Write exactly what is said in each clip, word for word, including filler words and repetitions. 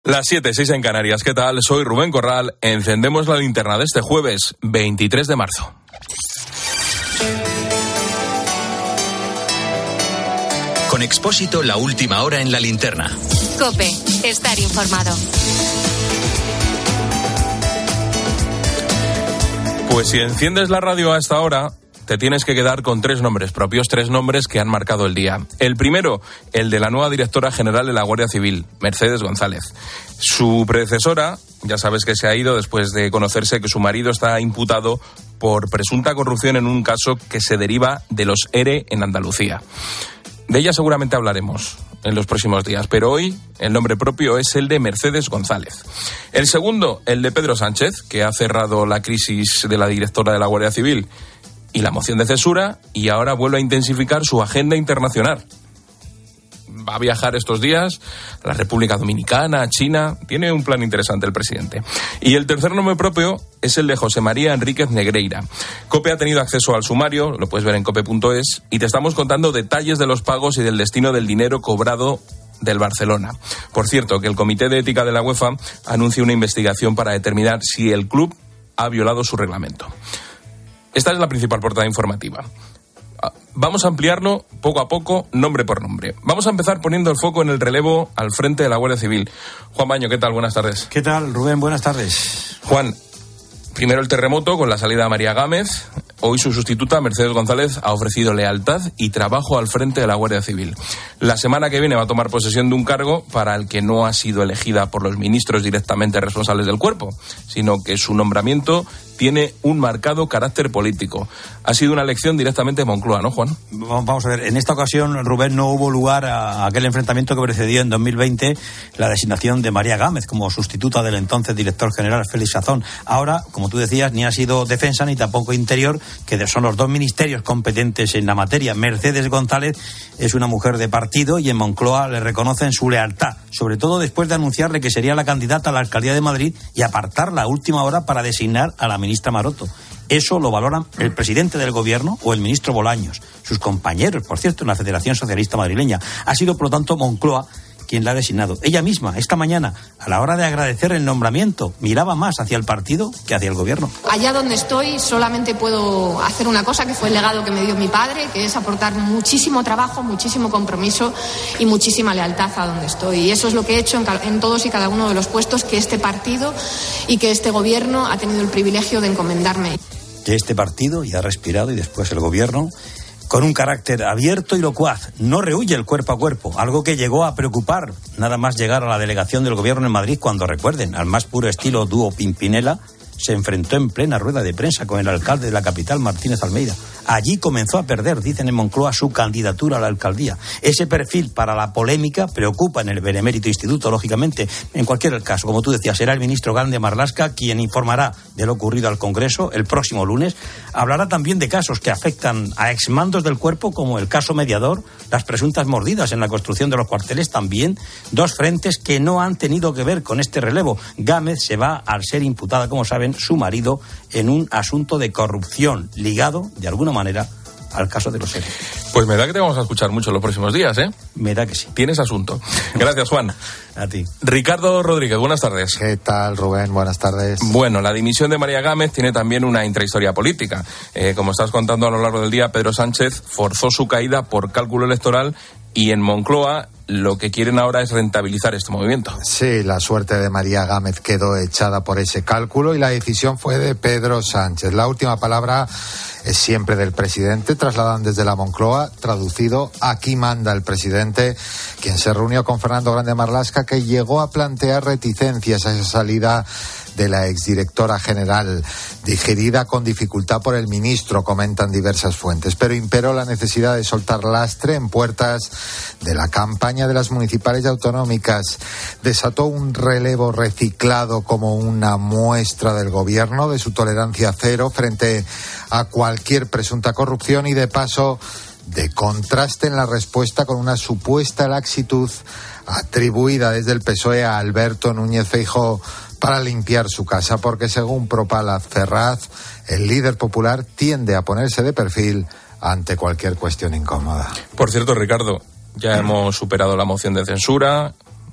Las siete, seis en Canarias. ¿Qué tal? Soy Rubén Corral. Encendemos la linterna de este jueves, veintitrés de marzo. Con Expósito, la última hora en la linterna. COPE, estar informado. Pues si enciendes la radio a esta hora, te tienes que quedar con tres nombres propios, tres nombres que han marcado el día. El primero, el de la nueva directora general de la Guardia Civil, Mercedes González. Su predecesora, ya sabes que se ha ido después de conocerse que su marido está imputado por presunta corrupción en un caso que se deriva de los E R E en Andalucía. De ella seguramente hablaremos en los próximos días, pero hoy el nombre propio es el de Mercedes González. El segundo, el de Pedro Sánchez, que ha cerrado la crisis de la directora de la Guardia Civil y la moción de censura, y ahora vuelve a intensificar su agenda internacional. Va a viajar estos días a la República Dominicana, a China. Tiene un plan interesante el presidente. Y el tercer nombre propio es el de José María Enríquez Negreira. COPE ha tenido acceso al sumario, lo puedes ver en cope punto es, y te estamos contando detalles de los pagos y del destino del dinero cobrado del Barcelona. Por cierto, que el Comité de Ética de la UEFA anuncia una investigación para determinar si el club ha violado su reglamento. Esta es la principal portada informativa. Vamos a ampliarlo poco a poco, nombre por nombre. Vamos a empezar poniendo el foco en el relevo al frente de la Guardia Civil. Juan Baño, ¿qué tal? Buenas tardes. ¿Qué tal, Rubén? Buenas tardes. Juan, primero el terremoto con la salida de María Gámez. Hoy su sustituta, Mercedes González, ha ofrecido lealtad y trabajo al frente de la Guardia Civil. La semana que viene va a tomar posesión de un cargo para el que no ha sido elegida por los ministros directamente responsables del cuerpo, sino que su nombramiento tiene un marcado carácter político. Ha sido una elección directamente de Moncloa, ¿no, Juan? Vamos a ver, en esta ocasión, Rubén, no hubo lugar a aquel enfrentamiento que precedió en dos mil veinte la designación de María Gámez como sustituta del entonces director general Félix Sazón. Ahora, como tú decías, ni ha sido defensa ni tampoco interior, que son los dos ministerios competentes en la materia. Mercedes González es una mujer de partido y en Moncloa le reconocen su lealtad, sobre todo después de anunciarle que sería la candidata a la alcaldía de Madrid y apartarla a última hora para designar a la ministra Maroto. Eso lo valoran el presidente del gobierno o el ministro Bolaños, sus compañeros, por cierto, en la Federación Socialista Madrileña. Ha sido, por lo tanto, Moncloa quien la ha designado. Ella misma, esta mañana, a la hora de agradecer el nombramiento, miraba más hacia el partido que hacia el gobierno. Allá donde estoy solamente puedo hacer una cosa, que fue el legado que me dio mi padre, que es aportar muchísimo trabajo, muchísimo compromiso y muchísima lealtad a donde estoy. Y eso es lo que he hecho en, en todos y cada uno de los puestos que este partido y que este gobierno ha tenido el privilegio de encomendarme. Que este partido ya ha respirado y después el gobierno, con un carácter abierto y locuaz, no rehúye el cuerpo a cuerpo, algo que llegó a preocupar nada más llegar a la delegación del gobierno en Madrid cuando, recuerden, al más puro estilo dúo Pimpinela, se enfrentó en plena rueda de prensa con el alcalde de la capital, Martínez Almeida. Allí comenzó a perder, dicen en Moncloa, su candidatura a la alcaldía. Ese perfil para la polémica preocupa en el benemérito instituto, lógicamente. En cualquier caso, como tú decías, será el ministro Grande Marlaska quien informará de lo ocurrido al Congreso el próximo lunes. Hablará también de casos que afectan a exmandos del cuerpo, como el caso Mediador, las presuntas mordidas en la construcción de los cuarteles, también dos frentes que no han tenido que ver con este relevo. Gámez se va al ser imputada, como saben, su marido en un asunto de corrupción ligado, de alguna manera, al caso de los E R E. Pues me da que te vamos a escuchar mucho en los próximos días, ¿eh? Me da que sí. Tienes asunto. Gracias, Juan. A ti. Ricardo Rodríguez, buenas tardes. ¿Qué tal, Rubén? Buenas tardes. Bueno, la dimisión de María Gámez tiene también una intrahistoria política. Eh, como estás contando a lo largo del día, Pedro Sánchez forzó su caída por cálculo electoral y en Moncloa lo que quieren ahora es rentabilizar este movimiento. Sí, la suerte de María Gámez quedó echada por ese cálculo y la decisión fue de Pedro Sánchez. La última palabra es siempre del presidente, trasladan desde la Moncloa, traducido, aquí manda el presidente, quien se reunió con Fernando Grande Marlaska, que llegó a plantear reticencias a esa salida de la exdirectora general, digerida con dificultad por el ministro, comentan diversas fuentes, pero imperó la necesidad de soltar lastre en puertas de la campaña de las municipales y autonómicas. Desató un relevo reciclado como una muestra del gobierno de su tolerancia cero frente a cualquier presunta corrupción y, de paso, de contraste en la respuesta con una supuesta laxitud atribuida desde el P S O E a Alberto Núñez Feijóo para limpiar su casa, porque según propala Ferraz, el líder popular tiende a ponerse de perfil ante cualquier cuestión incómoda. Por cierto, Ricardo, ya hemos superado la moción de censura,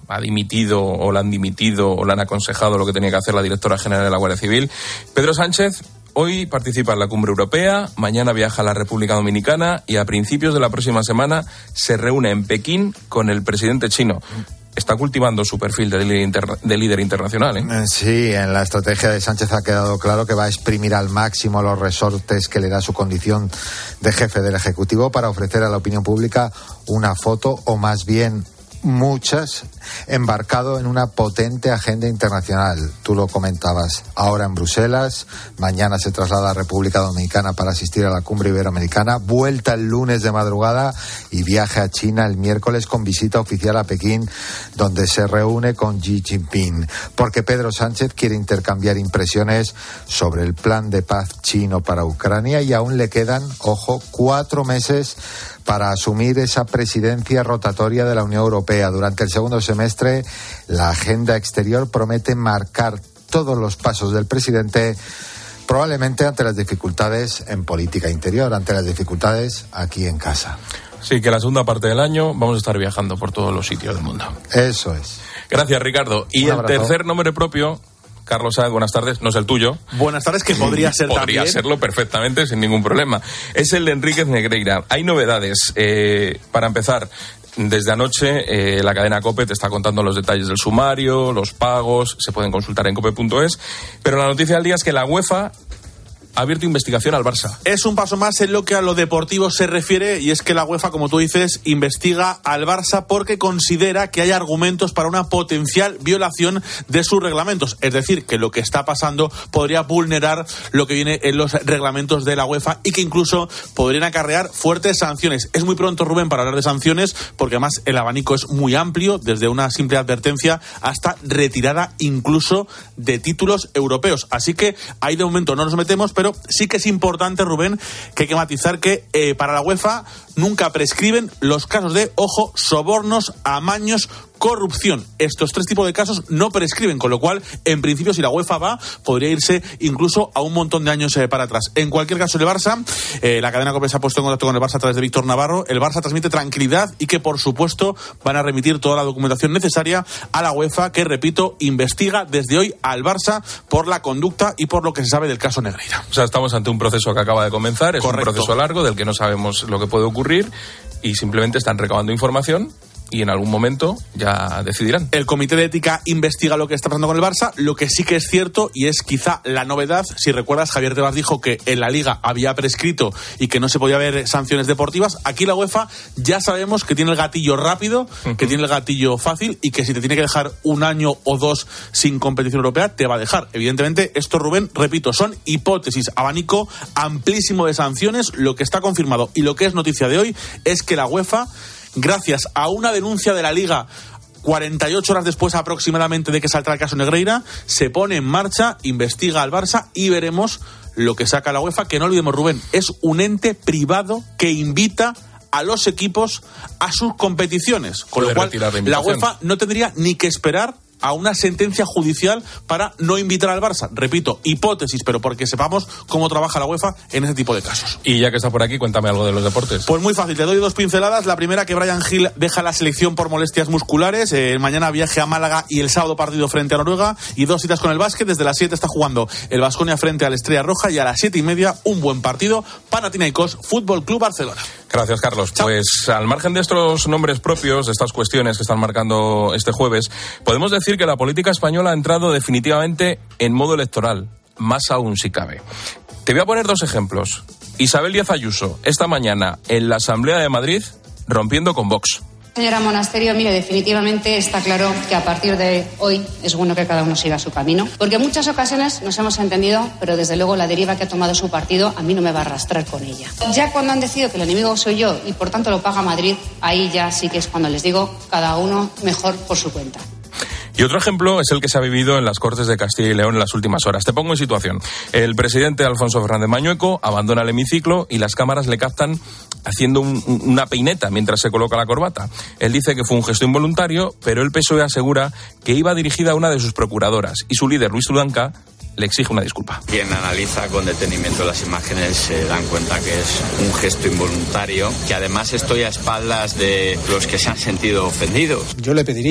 ha dimitido o la han dimitido o le han aconsejado lo que tenía que hacer la directora general de la Guardia Civil. Pedro Sánchez hoy participa en la cumbre europea, mañana viaja a la República Dominicana y a principios de la próxima semana se reúne en Pekín con el presidente chino. Está cultivando su perfil de líder, interna- de líder internacional, ¿eh? Sí, en la estrategia de Sánchez ha quedado claro que va a exprimir al máximo los resortes que le da su condición de jefe del Ejecutivo para ofrecer a la opinión pública una foto, o más bien muchas, embarcado en una potente agenda internacional. Tú lo comentabas, ahora en Bruselas, mañana se traslada a República Dominicana para asistir a la cumbre iberoamericana, vuelta el lunes de madrugada y viaje a China el miércoles con visita oficial a Pekín, donde se reúne con Xi Jinping, porque Pedro Sánchez quiere intercambiar impresiones sobre el plan de paz chino para Ucrania y aún le quedan, ojo, cuatro meses para asumir esa presidencia rotatoria de la Unión Europea. Durante el segundo semestre, la agenda exterior promete marcar todos los pasos del presidente, probablemente ante las dificultades en política interior, ante las dificultades aquí en casa. Sí, que la segunda parte del año vamos a estar viajando por todos los sitios del mundo. Eso es. Gracias, Ricardo. Y Un el abrazo. tercer nombre propio, Carlos Sáenz, buenas tardes, no es el tuyo. Buenas tardes, que podría ser Podría también. serlo perfectamente, sin ningún problema. Es el de Enríquez Negreira. Hay novedades. Eh, para empezar, desde anoche eh, la cadena COPE te está contando los detalles del sumario, los pagos, se pueden consultar en cope punto es. Pero la noticia del día es que la UEFA ha abierto investigación al Barça. Es un paso más en lo que a lo deportivo se refiere, y es que la UEFA, como tú dices, investiga al Barça porque considera que hay argumentos para una potencial violación de sus reglamentos. Es decir, que lo que está pasando podría vulnerar lo que viene en los reglamentos de la UEFA y que incluso podrían acarrear fuertes sanciones. Es muy pronto, Rubén, para hablar de sanciones, porque además el abanico es muy amplio, desde una simple advertencia hasta retirada incluso de títulos europeos. Así que ahí de momento no nos metemos, pero sí que es importante, Rubén, que hay que matizar que eh, para la UEFA nunca prescriben los casos de, ojo, sobornos, amaños, corrupción. Estos tres tipos de casos no prescriben, con lo cual, en principio, si la UEFA va, podría irse incluso a un montón de años eh, para atrás. En cualquier caso, el Barça, eh, la cadena COPE se ha puesto en contacto con el Barça a través de Víctor Navarro. El Barça transmite tranquilidad y que, por supuesto, van a remitir toda la documentación necesaria a la UEFA, que, repito, investiga desde hoy al Barça por la conducta y por lo que se sabe del caso Negreira. O sea, estamos ante un proceso que acaba de comenzar, es Correcto. un proceso largo del que no sabemos lo que puede ocurrir y simplemente están recabando información y en algún momento ya decidirán. El Comité de Ética investiga lo que está pasando con el Barça. Lo que sí que es cierto, y es quizá la novedad, si recuerdas, Javier Tebas dijo que en la Liga había prescrito y que no se podía haber sanciones deportivas. Aquí la UEFA ya sabemos que tiene el gatillo rápido, uh-huh. que tiene el gatillo fácil y que si te tiene que dejar un año o dos sin competición europea, te va a dejar. Evidentemente, esto, Rubén, repito, son hipótesis, abanico amplísimo de sanciones. Lo que está confirmado y lo que es noticia de hoy es que la UEFA, gracias a una denuncia de la Liga cuarenta y ocho horas después aproximadamente de que salta el caso Negreira, se pone en marcha, investiga al Barça y veremos lo que saca la UEFA, que no olvidemos, Rubén, es un ente privado que invita a los equipos a sus competiciones, con Puede lo cual retirar la la invitación. UEFA no tendría ni que esperar a una sentencia judicial para no invitar al Barça. Repito, hipótesis, pero porque sepamos cómo trabaja la UEFA en ese tipo de casos. Y ya que está por aquí, cuéntame algo de los deportes. Pues muy fácil, te doy dos pinceladas. La primera, que Bryan Gil deja la selección por molestias musculares. Eh, mañana viaje a Málaga y el sábado partido frente a Noruega. Y dos citas con el básquet. Desde las siete está jugando el Baskonia frente a la Estrella Roja y a las siete y media un buen partido, Panathinaikos Fútbol Club Barcelona. Gracias, Carlos. Chao. Pues al margen de estos nombres propios, de estas cuestiones que están marcando este jueves, podemos decir que la política española ha entrado definitivamente en modo electoral, más aún si cabe. Te voy a poner dos ejemplos. Isabel Díaz Ayuso, esta mañana en la Asamblea de Madrid, rompiendo con Vox. Señora Monasterio, mire, definitivamente está claro que a partir de hoy es bueno que cada uno siga su camino, porque en muchas ocasiones nos hemos entendido, pero desde luego la deriva que ha tomado su partido a mí no me va a arrastrar con ella. Ya cuando han decidido que el enemigo soy yo y por tanto lo paga Madrid, ahí ya sí que es cuando les digo cada uno mejor por su cuenta. Y otro ejemplo es el que se ha vivido en las Cortes de Castilla y León en las últimas horas. Te pongo en situación. El presidente Alfonso Fernández Mañueco abandona el hemiciclo y las cámaras le captan haciendo un, una peineta mientras se coloca la corbata. Él dice que fue un gesto involuntario, pero el P S O E asegura que iba dirigida a una de sus procuradoras y su líder, Luis Tudanca, le exige una disculpa. Quien analiza con detenimiento las imágenes se dan cuenta que es un gesto involuntario, que además estoy a espaldas de los que se han sentido ofendidos. Yo le pediría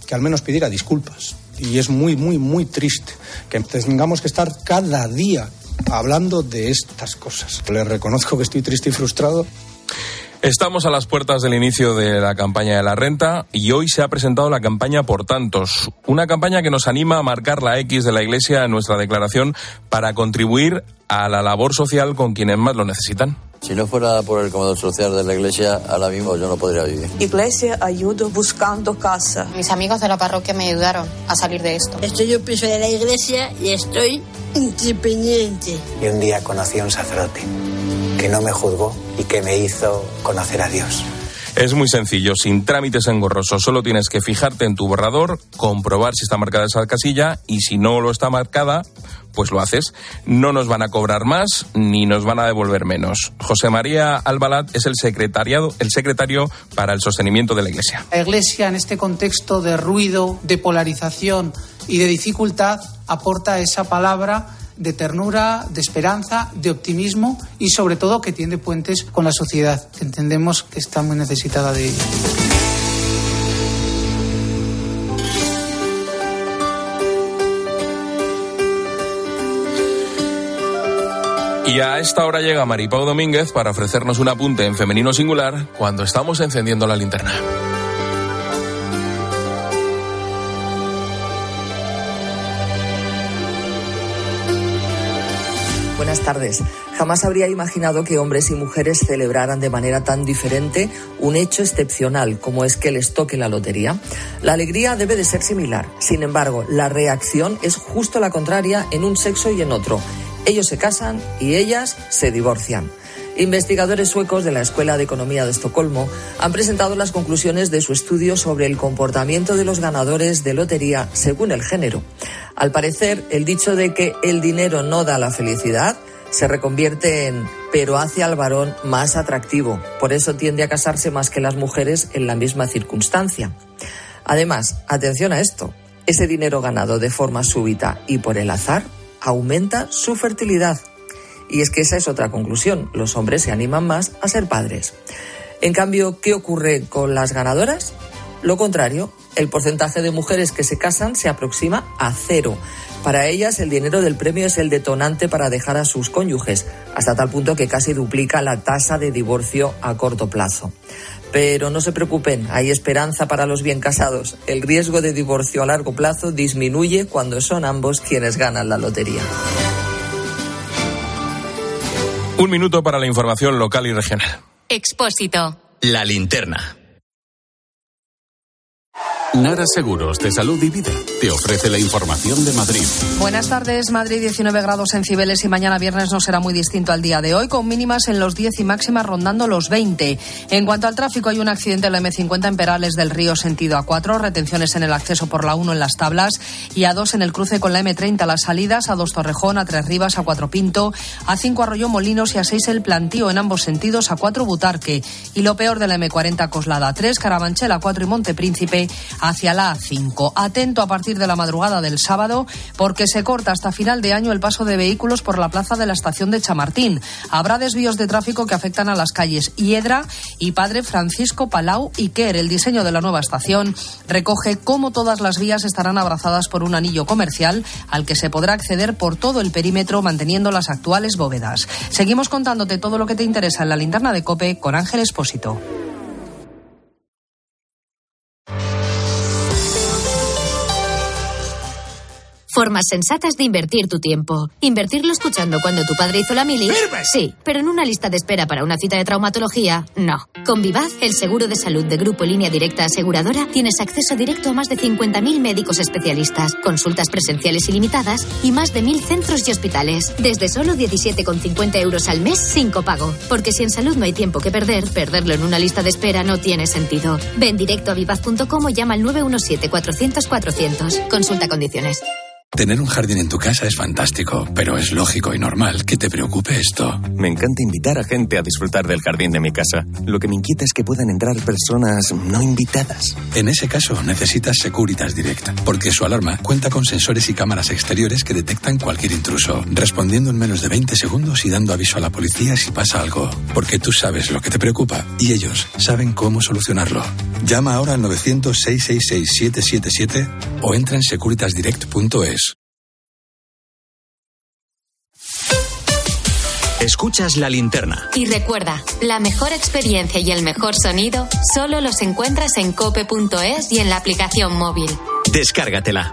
que al menos pidiera disculpas. Y es muy, muy, muy triste que tengamos que estar cada día hablando de estas cosas. Le reconozco que estoy triste y frustrado. Estamos a las puertas del inicio de la campaña de la renta y hoy se ha presentado la campaña Por Tantos, una campaña que nos anima a marcar la X de la Iglesia en nuestra declaración para contribuir a la labor social con quienes más lo necesitan. Si no fuera por el comedor social de la iglesia, ahora mismo yo no podría vivir. Iglesia ayuda buscando casa. Mis amigos de la parroquia me ayudaron a salir de esto. Estoy un piso de la iglesia y estoy independiente. Y un día conocí a un sacerdote que no me juzgó y que me hizo conocer a Dios. Es muy sencillo, sin trámites engorrosos. Solo tienes que fijarte en tu borrador, comprobar si está marcada esa casilla y si no lo está marcada, pues lo haces. No nos van a cobrar más ni nos van a devolver menos. José María Albalat es el secretariado, el secretario para el sostenimiento de la Iglesia. La Iglesia, en este contexto de ruido, de polarización y de dificultad, aporta esa palabra de ternura, de esperanza, de optimismo y sobre todo que tiende puentes con la sociedad, que entendemos que está muy necesitada de ello. Y a esta hora llega Maripau Domínguez para ofrecernos un apunte en femenino singular cuando estamos encendiendo la linterna. Buenas tardes. Jamás habría imaginado que hombres y mujeres celebraran de manera tan diferente un hecho excepcional como es que les toque la lotería. La alegría debe de ser similar. Sin embargo, la reacción es justo la contraria en un sexo y en otro. Ellos se casan y ellas se divorcian. Investigadores suecos de la Escuela de Economía de Estocolmo han presentado las conclusiones de su estudio sobre el comportamiento de los ganadores de lotería según el género. Al parecer, el dicho de que el dinero no da la felicidad se reconvierte en pero hace al varón más atractivo. Por eso tiende a casarse más que las mujeres en la misma circunstancia. Además, atención a esto, ese dinero ganado de forma súbita y por el azar aumenta su fertilidad. Y es que esa es otra conclusión, los hombres se animan más a ser padres. En cambio, ¿qué ocurre con las ganadoras? Lo contrario, el porcentaje de mujeres que se casan se aproxima a cero. Para ellas, el dinero del premio es el detonante para dejar a sus cónyuges, hasta tal punto que casi duplica la tasa de divorcio a corto plazo. Pero no se preocupen, hay esperanza para los bien casados. El riesgo de divorcio a largo plazo disminuye cuando son ambos quienes ganan la lotería. Un minuto para la información local y regional. Expósito. La linterna. Nara Seguros de Salud y Vida te ofrece la información de Madrid. Buenas tardes. Madrid, diecinueve grados en Cibeles y mañana viernes no será muy distinto al día de hoy, con mínimas en los diez y máximas rondando los veinte. En cuanto al tráfico, hay un accidente en la eme cincuenta en Perales del Río sentido A cuatro, retenciones en el acceso por la uno en Las Tablas y A dos en el cruce con la eme treinta, las salidas, A dos Torrejón, A tres Rivas, A cuatro Pinto, A cinco Arroyo Molinos y A seis El Plantío en ambos sentidos, A cuatro Butarque. Y lo peor de la eme cuarenta Coslada A tres, Carabanchel A cuatro y Montepríncipe hacia la A cinco. Atento a partir de la madrugada del sábado porque se corta hasta final de año el paso de vehículos por la plaza de la estación de Chamartín. Habrá desvíos de tráfico que afectan a las calles Hiedra y Padre Francisco Palau y Quer. El diseño de la nueva estación recoge cómo todas las vías estarán abrazadas por un anillo comercial al que se podrá acceder por todo el perímetro manteniendo las actuales bóvedas. Seguimos contándote todo lo que te interesa en la linterna de COPE con Ángel Expósito. Formas sensatas de invertir tu tiempo. Invertirlo escuchando cuando tu padre hizo la mili. ¡Firme! Sí, pero en una lista de espera para una cita de traumatología, no. Con Vivaz, el seguro de salud de Grupo Línea Directa Aseguradora, tienes acceso directo a más de cincuenta mil médicos especialistas, consultas presenciales ilimitadas y más de mil centros y hospitales. Desde solo diecisiete con cincuenta euros al mes sin copago. Porque si en salud no hay tiempo que perder, perderlo en una lista de espera no tiene sentido. Ven directo a vivaz punto com o llama al nueve uno siete cuatrocientos cuatrocientos. Consulta condiciones. Tener un jardín en tu casa es fantástico, pero es lógico y normal que te preocupe esto. Me encanta invitar a gente a disfrutar del jardín de mi casa. Lo que me inquieta es que puedan entrar personas no invitadas. En ese caso, necesitas Securitas Direct, porque su alarma cuenta con sensores y cámaras exteriores que detectan cualquier intruso, respondiendo en menos de veinte segundos y dando aviso a la policía si pasa algo. Porque tú sabes lo que te preocupa y ellos saben cómo solucionarlo. Llama ahora al novecientos, seiscientos sesenta y seis, siete siete siete o entra en securitas direct punto es. Escuchas La Linterna. Y recuerda, la mejor experiencia y el mejor sonido solo los encuentras en cope punto es y en la aplicación móvil. Descárgatela.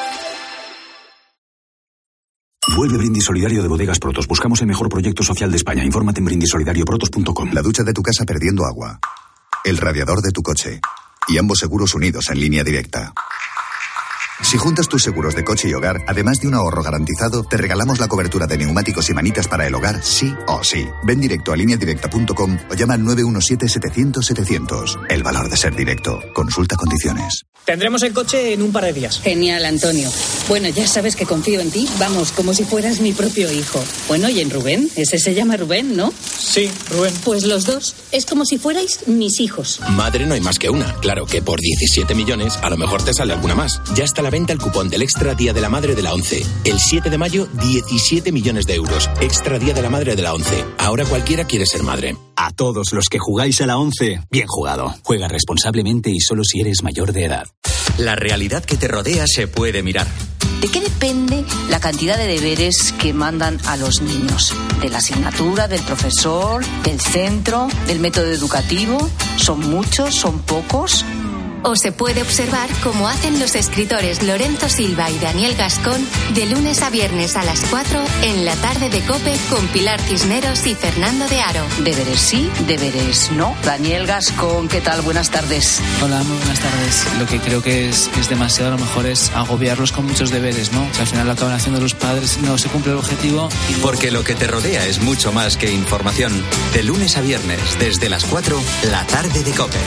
Vuelve Brindis Solidario de Bodegas Protos. Buscamos el mejor proyecto social de España. Infórmate en brindis solidario protos punto com. La ducha de tu casa perdiendo agua. El radiador de tu coche. Y ambos seguros unidos en línea directa. Si juntas tus seguros de coche y hogar, además de un ahorro garantizado, te regalamos la cobertura de neumáticos y manitas para el hogar, sí o sí. Ven directo a línea directa punto com o llama al nueve uno siete, setecientos, setecientos. El valor de ser directo. Consulta condiciones. Tendremos el coche en un par de días. Genial, Antonio. Bueno, ya sabes que confío en ti. Vamos, como si fueras mi propio hijo. Bueno, y en Rubén. Ese se llama Rubén, ¿no? Sí, Rubén. Pues los dos. Es como si fuerais mis hijos. Madre no hay más que una. Claro que por diecisiete millones a lo mejor te sale alguna más. Ya está a la venta el cupón del Extra Día de la Madre de la ONCE. El siete de mayo, diecisiete millones de euros. Extra Día de la Madre de la ONCE. Ahora cualquiera quiere ser madre. A todos los que jugáis a la ONCE, bien jugado. Juega responsablemente y solo si eres mayor de edad. La realidad que te rodea se puede mirar. ¿De qué depende la cantidad de deberes que mandan a los niños? ¿De la asignatura, del profesor, del centro, del método educativo? ¿Son muchos? ¿Son pocos? O se puede observar cómo hacen los escritores Lorenzo Silva y Daniel Gascón de lunes a viernes a las cuatro en la tarde de COPE con Pilar Cisneros y Fernando de Aro. Deberes sí, deberes no. Daniel Gascón, ¿qué tal? Buenas tardes. Hola, muy buenas tardes. Lo que creo que es, es demasiado, a lo mejor es agobiarlos con muchos deberes, ¿no? O sea, al final lo acaban haciendo los padres, no se cumple el objetivo. Y... Porque lo que te rodea es mucho más que información. De lunes a viernes, desde las cuatro, la tarde de COPE.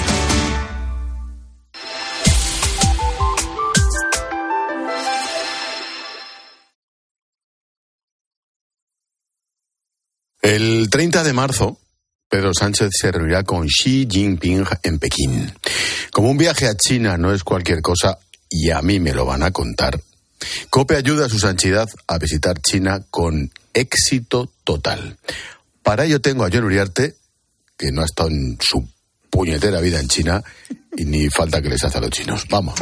El treinta de marzo, Pedro Sánchez se reunirá con Xi Jinping en Pekín. Como un viaje a China no es cualquier cosa, y a mí me lo van a contar, COPE ayuda a su santidad a visitar China con éxito total. Para ello tengo a Jon Uriarte, que no ha estado en su puñetera vida en China, y ni falta que les hace a los chinos. Vamos.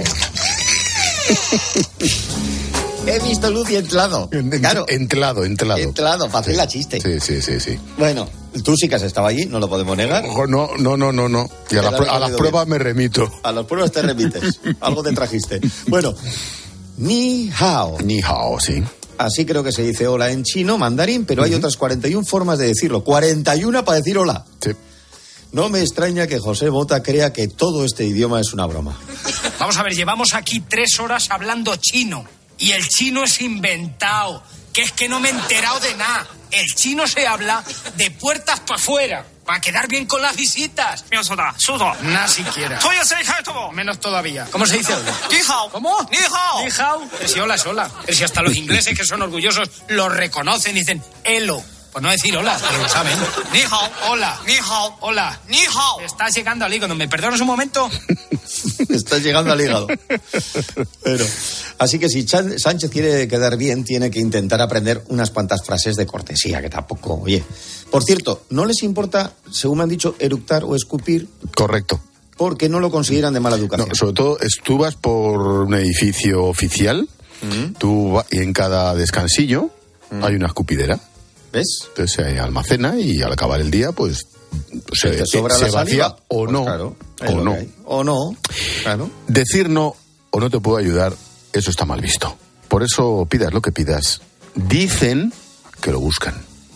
He visto luz y entlado. Claro. Entlado, entlado. Entlado, para hacer sí. la chiste. Sí, sí, sí, sí. Bueno, tú sí que has estado allí, no lo podemos negar. No, no, no, no, no. Y a, la, a las pruebas bien. me remito. A las pruebas te remites. Algo te trajiste. Bueno, ni hao. Ni hao, sí. Así creo que se dice hola en chino, mandarín, pero hay uh-huh. otras cuarenta y una formas de decirlo. cuarenta y una para decir hola. Sí. No me extraña que José Bota crea que todo este idioma es una broma. Vamos a ver, llevamos aquí tres horas hablando chino. Y el chino es inventado, que es que no me he enterado de nada. El chino se habla de puertas para afuera, para quedar bien con las visitas. Nada siquiera. Menos todavía. ¿Cómo se dice hola? Ni hao. ¿Cómo? Ni hao. Ni hao. Pero si hola es hola. Pero si hasta los ingleses, que son orgullosos, lo reconocen y dicen hello. Pues no decir hola, pero lo saben. Ni hao, hola. Ni hao, hola. Ni hao. Estás llegando al hígado. ¿Me perdonas un momento? Estás llegando al hígado. Pero, así que si Chan, Sánchez quiere quedar bien, tiene que intentar aprender unas cuantas frases de cortesía, que tampoco, oye. Por cierto, ¿no les importa, según me han dicho, eructar o escupir? Correcto. Porque no lo consideran de mala educación. No, sobre todo, tú vas por un edificio oficial, mm. tú y en cada descansillo mm. hay una escupidera. ¿Ves? Entonces se almacena y al acabar el día, pues se, ¿Te sobra se la vacía saliva? o pues no. Claro, o no. O no. Claro. Decir no o no te puedo ayudar, eso está mal visto. Por eso pidas lo que pidas. Dicen que lo buscan.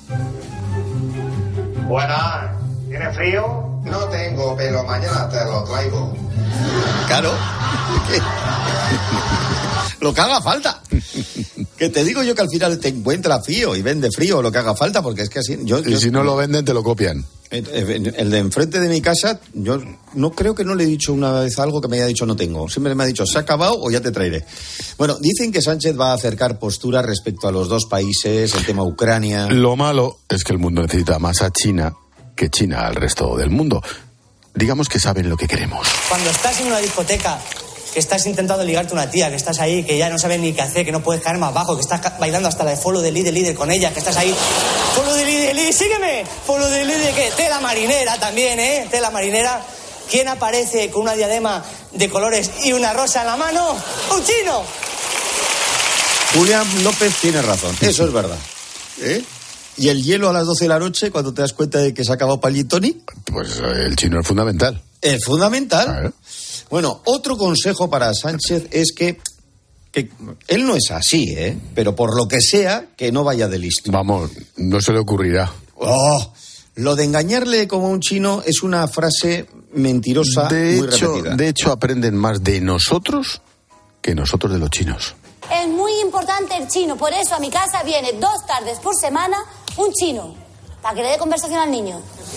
Buenas, ¿tienes frío? No tengo, pero mañana te lo traigo. Claro. Lo que haga falta. Que te digo yo que al final te encuentra frío y vende frío lo que haga falta, porque es que así... Yo, y yo, si no lo venden, te lo copian. El de enfrente de mi casa, yo no creo que no le he dicho una vez algo que me haya dicho no tengo. Siempre me ha dicho, ¿se ha acabado o ya te traeré? Bueno, dicen que Sánchez va a acercar postura respecto a los dos países, el tema Ucrania... Lo malo es que el mundo necesita más a China que China al resto del mundo. Digamos que saben lo que queremos. Cuando estás en una discoteca, que estás intentando ligarte a una tía, que estás ahí, que ya no sabes ni qué hacer, que no puedes caer más bajo, que estás bailando hasta la de follow the leader, líder con ella, que estás ahí, follow the leader, líder, sígueme, follow the leader, que tela marinera también, ¿eh? Tela marinera. ¿Quién aparece con una diadema de colores y una rosa en la mano? ¡Un chino! Julián López tiene razón, eso es verdad. ¿Eh? ¿Y el hielo a las doce de la noche, cuando te das cuenta de que se ha acabado Pallitoni? Pues el chino es fundamental. ¿Es fundamental? ¿Eh? Bueno, otro consejo para Sánchez es que, que él no es así, ¿eh? Pero por lo que sea, que no vaya de listo. Vamos, no se le ocurrirá. Oh, lo de engañarle como un chino es una frase mentirosa de muy hecho, repetida. De hecho, aprenden más de nosotros que nosotros de los chinos. Es muy importante el chino, por eso a mi casa viene dos tardes por semana un chino, para que le dé conversación al niño.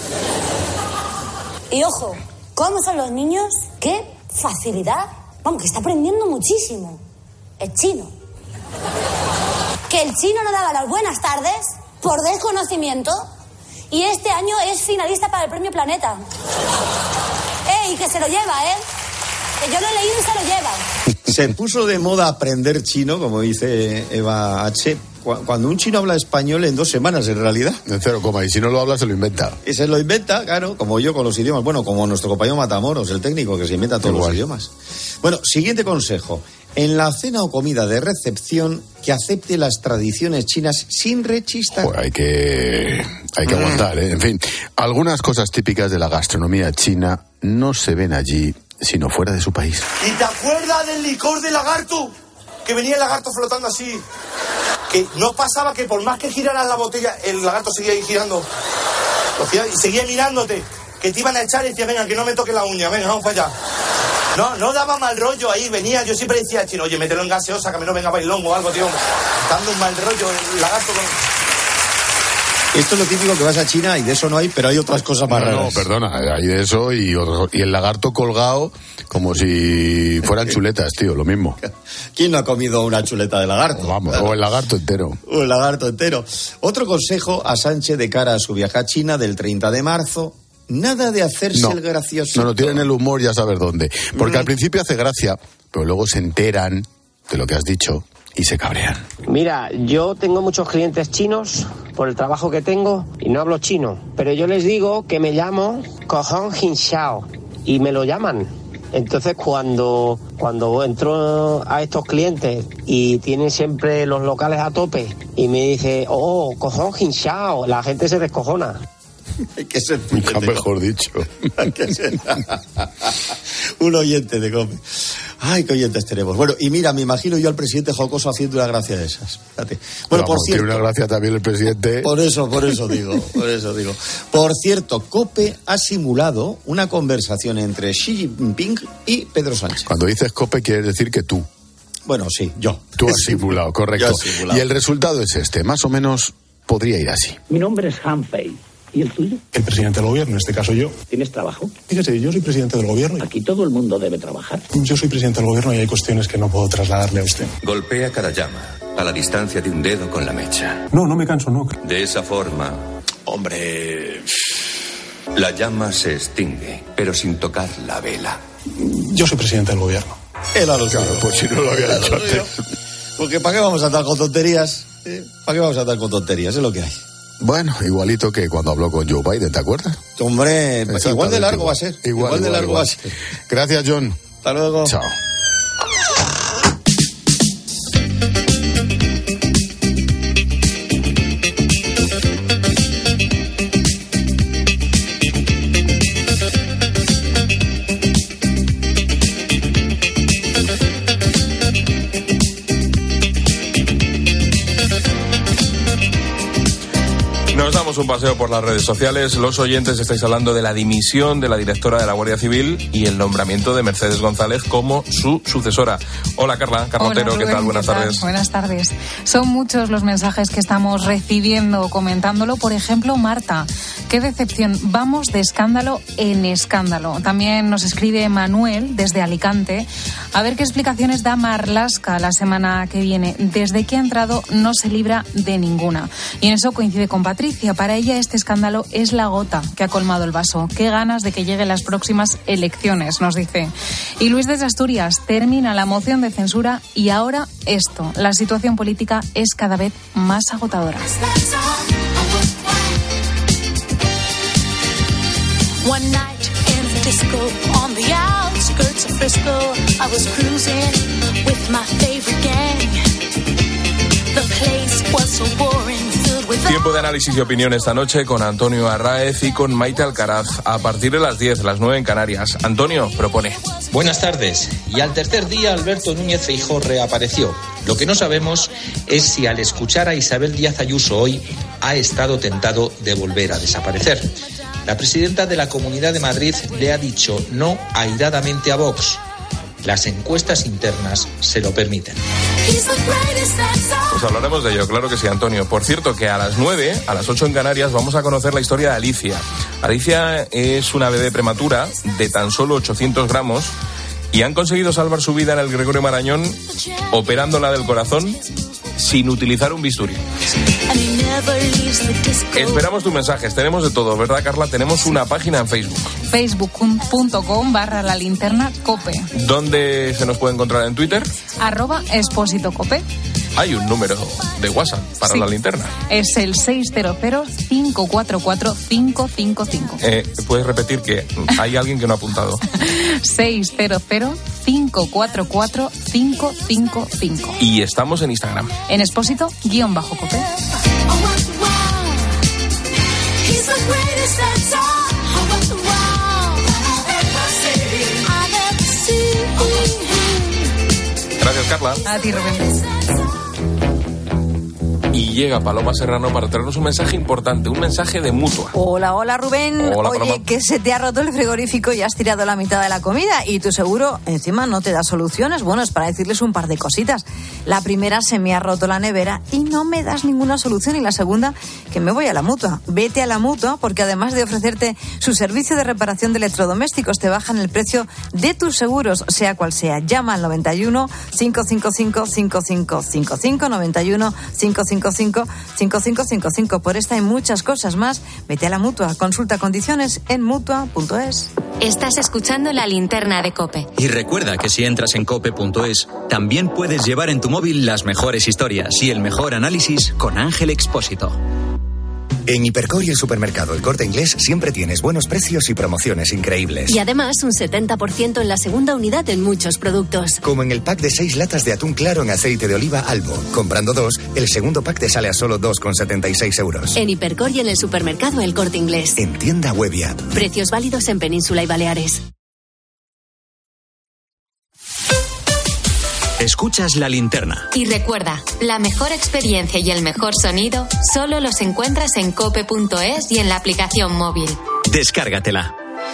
Y ojo, ¿cómo son los niños? ¿Qué facilidad? Vamos, que está aprendiendo muchísimo. El chino. Que el chino no daba las buenas tardes por desconocimiento y este año es finalista para el Premio Planeta. ¡Eh! Y que se lo lleva, ¿eh? Que yo lo he leído y se lo lleva. Se puso de moda aprender chino, como dice Eva H., cuando un chino habla español en dos semanas, en realidad. En cero coma, y si no lo habla, se lo inventa. Y se lo inventa, claro, como yo con los idiomas. Bueno, como nuestro compañero Matamoros, el técnico, que se inventa todos Igual. los idiomas. Bueno, siguiente consejo. En la cena o comida de recepción, que acepte las tradiciones chinas sin rechistar. Pues hay que, hay que aguantar, ¿eh? En fin, algunas cosas típicas de la gastronomía china no se ven allí, sino fuera de su país. ¿Y te acuerdas del licor de lagarto? Que venía el lagarto flotando así. Que no pasaba que por más que giraran la botella, el lagarto seguía ahí girando. Y seguía mirándote. Que te iban a echar y decías, venga, que no me toque la uña, venga, vamos para allá. No, no daba mal rollo ahí, venía. Yo siempre decía al chino, oye, mételo en gaseosa, que me no venga bailongo o algo, tío. Dando un mal rollo el lagarto con... Esto es lo típico que vas a China y de eso no hay, pero hay otras cosas más no, raras. No, perdona, hay de eso y, otro, y el lagarto colgado como si fueran chuletas, tío, lo mismo. ¿Quién no ha comido una chuleta de lagarto? Vamos, claro. O el lagarto entero. O el lagarto entero. Otro consejo a Sánchez de cara a su viaje a China del treinta de marzo. Nada de hacerse no, el gracioso. No, no tienen el humor, ya sabes dónde. Porque mm. al principio hace gracia, pero luego se enteran de lo que has dicho y se cabrean. Mira, yo tengo muchos clientes chinos por el trabajo que tengo y no hablo chino, pero yo les digo que me llamo Cojón Hinshao y me lo llaman. Entonces cuando, cuando entro a estos clientes y tienen siempre los locales a tope y me dice, oh, Cojón Hinshao, la gente se descojona. Hay que ser nunca mejor dicho. Hay que ser un oyente de COPE. Ay, qué oyentes tenemos. Bueno, y mira, me imagino yo al presidente jocoso haciendo una gracia de esas. Fíjate. Bueno, Vamos, por cierto. Tiene una gracia también el presidente. Por eso, por eso digo, por eso digo. Por cierto, COPE ha simulado una conversación entre Xi Jinping y Pedro Sánchez. Cuando dices COPE, quieres decir que tú. Bueno, sí, yo. Tú has simulado, correcto. simulado. Y el resultado es este, más o menos podría ir así. Mi nombre es Han Fei. ¿Y el tuyo? El presidente del gobierno, en este caso yo. ¿Tienes trabajo? Fíjese, yo soy presidente del gobierno. Aquí todo el mundo debe trabajar. Yo soy presidente del gobierno y hay cuestiones que no puedo trasladarle a usted. Golpea cada llama a la distancia de un dedo con la mecha. No, no me canso, no. De esa forma... Hombre... La llama se extingue, pero sin tocar la vela. Yo soy presidente del gobierno. Él a los claro, pues si no lo había dicho antes. Porque ¿para qué vamos a andar con tonterías? ¿Eh? ¿Para qué vamos a andar con tonterías? Es lo que hay. Bueno, igualito que cuando habló con Joe Biden, ¿te acuerdas? Hombre, igual de largo igual. va a ser. Igual, igual de igual, largo igual. va a ser. Gracias, John. Hasta luego. Chao. Nos damos un paseo por las redes sociales. Los oyentes estáis hablando de la dimisión de la directora de la Guardia Civil y el nombramiento de Mercedes González como su sucesora. Hola, Carla, Carla Otero, Hola, Rubén, ¿qué tal? Buenas ¿qué tal? tardes. Buenas tardes. Son muchos los mensajes que estamos recibiendo comentándolo. Por ejemplo, Marta, qué decepción. Vamos de escándalo en escándalo. También nos escribe Manuel desde Alicante. A ver qué explicaciones da Marlaska la semana que viene. Desde que ha entrado no se libra de ninguna. Y en eso coincide con Patricia. Para ella este escándalo es la gota que ha colmado el vaso. Qué ganas de que lleguen las próximas elecciones, nos dice. Y Luis desde Asturias, termina la moción de censura y ahora esto. La situación política es cada vez más agotadora. One night in a disco on the outskirts of Frisco, I was cruising with my favorite gang. The place was so boring. Tiempo de análisis y opinión esta noche con Antonio Arráez y con Maite Alcaraz a partir de las diez, las nueve en Canarias. Antonio, propone. Buenas tardes. Y al tercer día Alberto Núñez Feijóo reapareció. Lo que no sabemos es si al escuchar a Isabel Díaz Ayuso hoy ha estado tentado de volver a desaparecer. La presidenta de la Comunidad de Madrid le ha dicho no airadamente a Vox. Las encuestas internas se lo permiten. Pues hablaremos de ello, claro que sí, Antonio. Por cierto, que a las nueve, a las ocho en Canarias, vamos a conocer la historia de Alicia. Alicia es una bebé prematura de tan solo ochocientos gramos y han conseguido salvar su vida en el Gregorio Marañón operándola del corazón sin utilizar un bisturí. Esperamos tus mensajes, tenemos de todo, ¿verdad, Carla? Tenemos una página en Facebook. Facebook.com barra la linterna cope. ¿Dónde se nos puede encontrar en Twitter? Arroba Expósito Cope. Hay un número de WhatsApp para sí. la linterna. Es el seis cero cero, cinco cuatro cuatro, cinco cinco cinco. Eh, ¿Puedes repetir que hay alguien que no ha apuntado? seis cero cero, cinco cuatro cuatro, cinco cinco cinco. Y estamos en Instagram. En Expósito, guión bajo Cope. Gracias, Carla. A ti, Rubén. Y llega Paloma Serrano para traernos un mensaje importante, un mensaje de Mutua. Hola, hola, Rubén. Hola, Oye, Paloma. que se te ha roto el frigorífico y has tirado la mitad de la comida y tu seguro encima no te da soluciones. Bueno, es para decirles un par de cositas. La primera, se me ha roto la nevera y no me das ninguna solución. Y la segunda, que me voy a la Mutua. Vete a la Mutua porque además de ofrecerte su servicio de reparación de electrodomésticos, te bajan el precio de tus seguros, sea cual sea. Llama al noventa y uno, cinco cinco cinco, cinco cinco cinco cinco, noventa y uno, cinco cinco cinco, cinco cinco cinco cinco. Por esta y muchas cosas más, vete a la Mutua. Consulta condiciones en mutua punto es. Estás escuchando la linterna de COPE. Y recuerda que si entras en cope punto es, también puedes llevar en tu móvil las mejores historias y el mejor análisis con Ángel Expósito. En Hipercor y el supermercado El Corte Inglés siempre tienes buenos precios y promociones increíbles. Y además un setenta por ciento en la segunda unidad en muchos productos. Como en el pack de seis latas de atún claro en aceite de oliva Albo. Comprando dos, el segundo pack te sale a solo dos con setenta y seis euros. En Hipercor y en el supermercado El Corte Inglés. En tienda web y app. Precios válidos en Península y Baleares. Escuchas la linterna. Y recuerda, la mejor experiencia y el mejor sonido solo los encuentras en cope punto es y en la aplicación móvil. Descárgatela.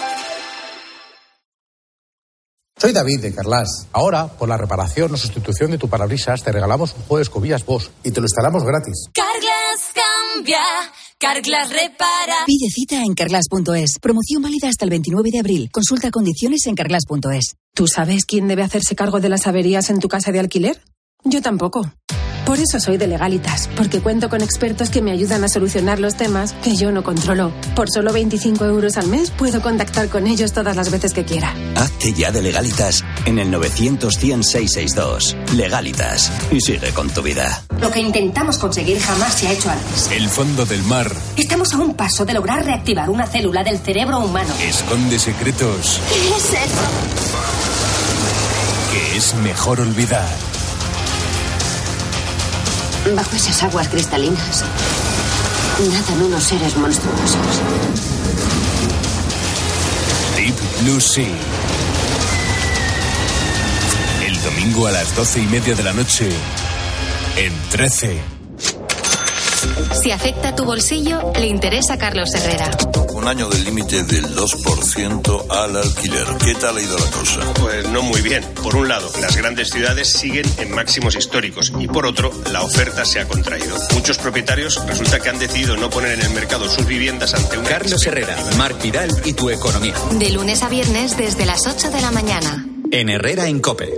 Soy David de Carlas. Ahora, por la reparación o sustitución de tu parabrisas, te regalamos un juego de escobillas Bosch y te lo instalamos gratis. Carglass cambia, Carglass repara. Pide cita en carglass punto es. Promoción válida hasta el veintinueve de abril. Consulta condiciones en carglass punto es. ¿Tú sabes quién debe hacerse cargo de las averías en tu casa de alquiler? Yo tampoco. Por eso soy de Legalitas, porque cuento con expertos que me ayudan a solucionar los temas que yo no controlo. Por solo veinticinco euros al mes puedo contactar con ellos todas las veces que quiera. Hazte ya de Legalitas en el novecientos, cien, seiscientos sesenta y dos. Legalitas. Y sigue con tu vida. Lo que intentamos conseguir jamás se ha hecho antes. El fondo del mar Estamos a un paso de lograr reactivar una célula del cerebro humano. esconde secretos ¿Qué es eso? que es mejor olvidar. Bajo esas aguas cristalinas nadan unos seres monstruosos. Deep Blue Sea. El domingo a las doce y media de la noche en trece. Si afecta tu bolsillo, le interesa a Carlos Herrera. Un año del límite del dos por ciento al alquiler. ¿Qué tal ha ido la cosa? Pues no muy bien. Por un lado, las grandes ciudades siguen en máximos históricos y por otro, la oferta se ha contraído. Muchos propietarios resulta que han decidido no poner en el mercado sus viviendas ante un... Carlos Herrera, Marc Vidal y tu economía. De lunes a viernes desde las ocho de la mañana. En Herrera en COPE.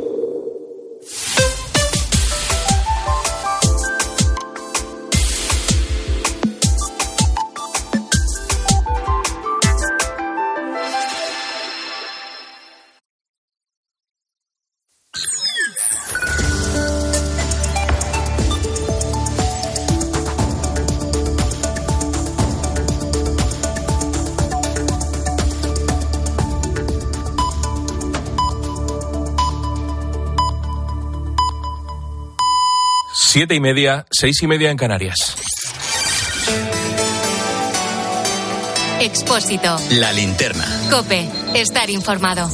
Siete y media, seis y media en Canarias. Expósito. La linterna. COPE. Estar informado.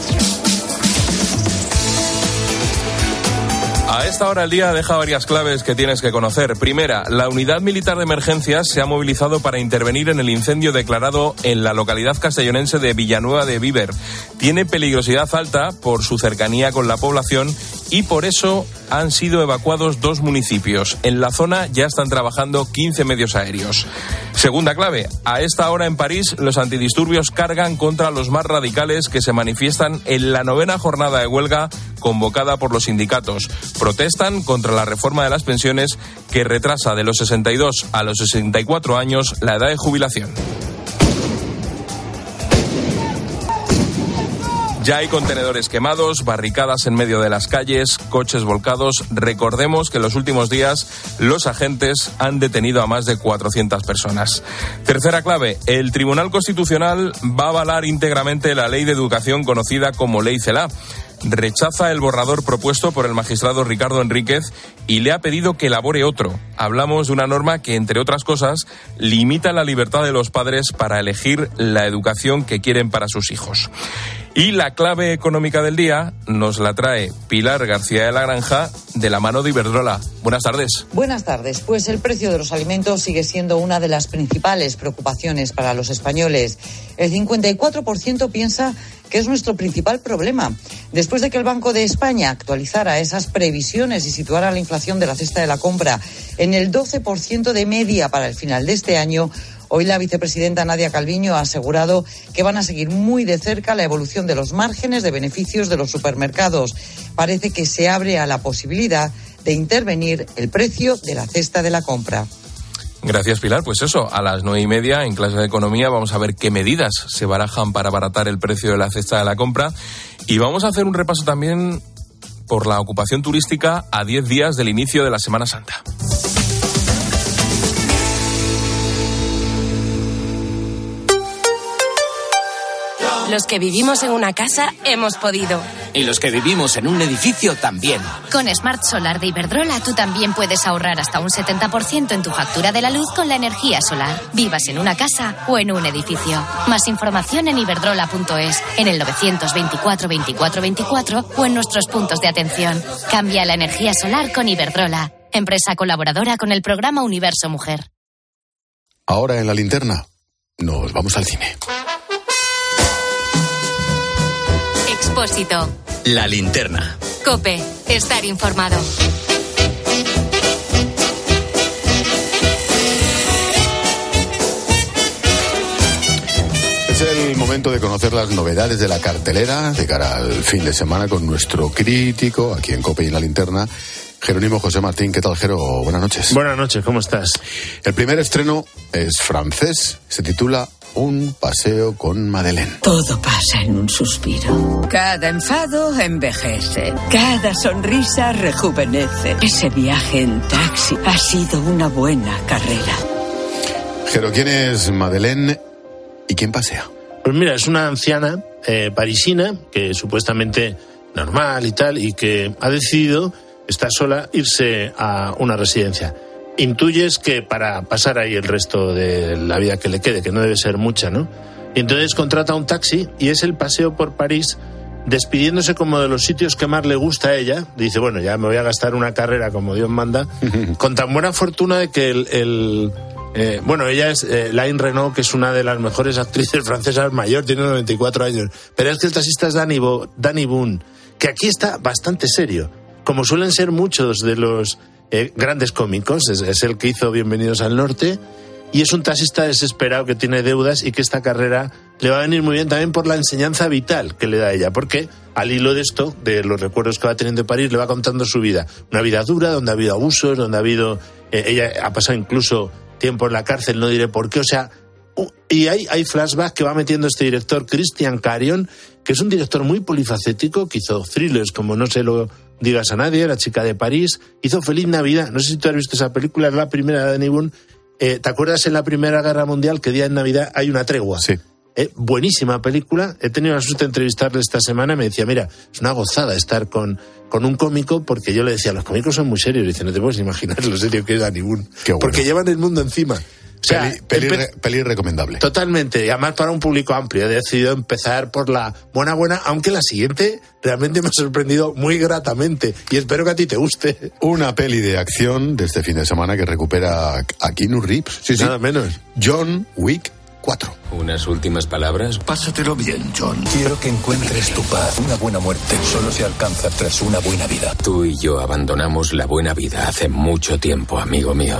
A esta hora del día deja varias claves que tienes que conocer. Primera, la Unidad Militar de Emergencias se ha movilizado para intervenir en el incendio declarado en la localidad castellonense de Villanueva de Víver. Tiene peligrosidad alta por su cercanía con la población y por eso han sido evacuados dos municipios. En la zona ya están trabajando quince medios aéreos. Segunda clave, a esta hora en París los antidisturbios cargan contra los más radicales que se manifiestan en la novena jornada de huelga convocada por los sindicatos. Protestan contra la reforma de las pensiones que retrasa de los sesenta y dos a los sesenta y cuatro años la edad de jubilación. Ya hay contenedores quemados, barricadas en medio de las calles, coches volcados. Recordemos que en los últimos días los agentes han detenido a más de cuatrocientas personas. Tercera clave, el Tribunal Constitucional va a avalar íntegramente la ley de educación conocida como Ley Celaá. Rechaza el borrador propuesto por el magistrado Ricardo Enríquez y le ha pedido que elabore otro. Hablamos de una norma que, entre otras cosas, limita la libertad de los padres para elegir la educación que quieren para sus hijos. Y la clave económica del día nos la trae Pilar García de la Granja de la mano de Iberdrola. Buenas tardes. Buenas tardes. Pues el precio de los alimentos sigue siendo una de las principales preocupaciones para los españoles. El cincuenta y cuatro por ciento piensa que es nuestro principal problema. Después de que el Banco de España actualizara esas previsiones y situara la inflación de la cesta de la compra en el doce por ciento de media para el final de este año, hoy la vicepresidenta Nadia Calviño ha asegurado que van a seguir muy de cerca la evolución de los márgenes de beneficios de los supermercados. Parece que se abre a la posibilidad de intervenir el precio de la cesta de la compra. Gracias, Pilar. Pues eso, a las nueve y media en clase de economía vamos a ver qué medidas se barajan para abaratar el precio de la cesta de la compra y vamos a hacer un repaso también por la ocupación turística a diez días del inicio de la Semana Santa. Los que vivimos en una casa hemos podido. Y los que vivimos en un edificio también. Con Smart Solar de Iberdrola tú también puedes ahorrar hasta un setenta por ciento en tu factura de la luz con la energía solar. Vivas en una casa o en un edificio. Más información en iberdrola punto es, en el novecientos veinticuatro veinticuatro veinticuatro o en nuestros puntos de atención. Cambia la energía solar con Iberdrola, empresa colaboradora con el programa Universo Mujer. Ahora en la linterna, nos vamos al cine. Expósito. La linterna. COPE. Estar informado. Es el momento de conocer las novedades de la cartelera de cara al fin de semana con nuestro crítico aquí en COPE y en la linterna, Jerónimo José Martín. ¿Qué tal, Jero? Buenas noches. Buenas noches, ¿cómo estás? El primer estreno es francés, se titula Un paseo con Madeleine. Todo pasa en un suspiro. Cada enfado envejece. Cada sonrisa rejuvenece. Ese viaje en taxi ha sido una buena carrera. Jero, ¿quién es Madeleine y quién pasea? Pues mira, es una anciana eh, parisina que supuestamente normal y tal, y que ha decidido estar sola, irse a una residencia. Intuyes que para pasar ahí el resto de la vida que le quede, que no debe ser mucha, ¿no? Y entonces contrata un taxi y es el paseo por París despidiéndose como de los sitios que más le gusta a ella. Dice, bueno, ya me voy a gastar una carrera como Dios manda, con tan buena fortuna de que el... el eh, bueno, ella es eh, Laine Renaud, que es una de las mejores actrices francesas, mayor, tiene noventa y cuatro años. Pero es que el taxista es Danny, Bo, Danny Boone, que aquí está bastante serio, como suelen ser muchos de los eh, grandes cómicos. Es, es el que hizo Bienvenidos al Norte, y es un taxista desesperado que tiene deudas y que esta carrera le va a venir muy bien también por la enseñanza vital que le da ella, porque al hilo de esto, de los recuerdos que va teniendo en París, le va contando su vida. Una vida dura, donde ha habido abusos, donde ha habido... Eh, ella ha pasado incluso tiempo en la cárcel, no diré por qué, o sea... Uh, y hay, hay flashbacks que va metiendo este director, Christian Carion, que es un director muy polifacético, que hizo thrillers como No se lo digas a nadie, La chica de París, hizo Feliz Navidad, no sé si tú has visto esa película, es la primera de Danny Boone. Eh, ¿Te acuerdas en la Primera Guerra Mundial que día en Navidad hay una tregua? Sí. Eh, buenísima película. He tenido la suerte de entrevistarle esta semana y me decía, mira, es una gozada estar con, con un cómico, porque yo le decía, los cómicos son muy serios. Y dice, no te puedes imaginar lo serio que es Danny Boone. Qué bueno. Porque llevan el mundo encima. O sea, peli, peli, empe- peli recomendable. Totalmente, y además para un público amplio. He decidido empezar por la buena buena, aunque la siguiente realmente me ha sorprendido muy gratamente, y espero que a ti te guste. Una peli de acción de este fin de semana que recupera a Keanu Reeves. Sí, Nada sí. menos. John Wick cuatro. Unas últimas palabras. Pásatelo bien, John. Quiero que encuentres tu paz. Una buena muerte solo se alcanza tras una buena vida. Tú y yo abandonamos la buena vida hace mucho tiempo, amigo mío.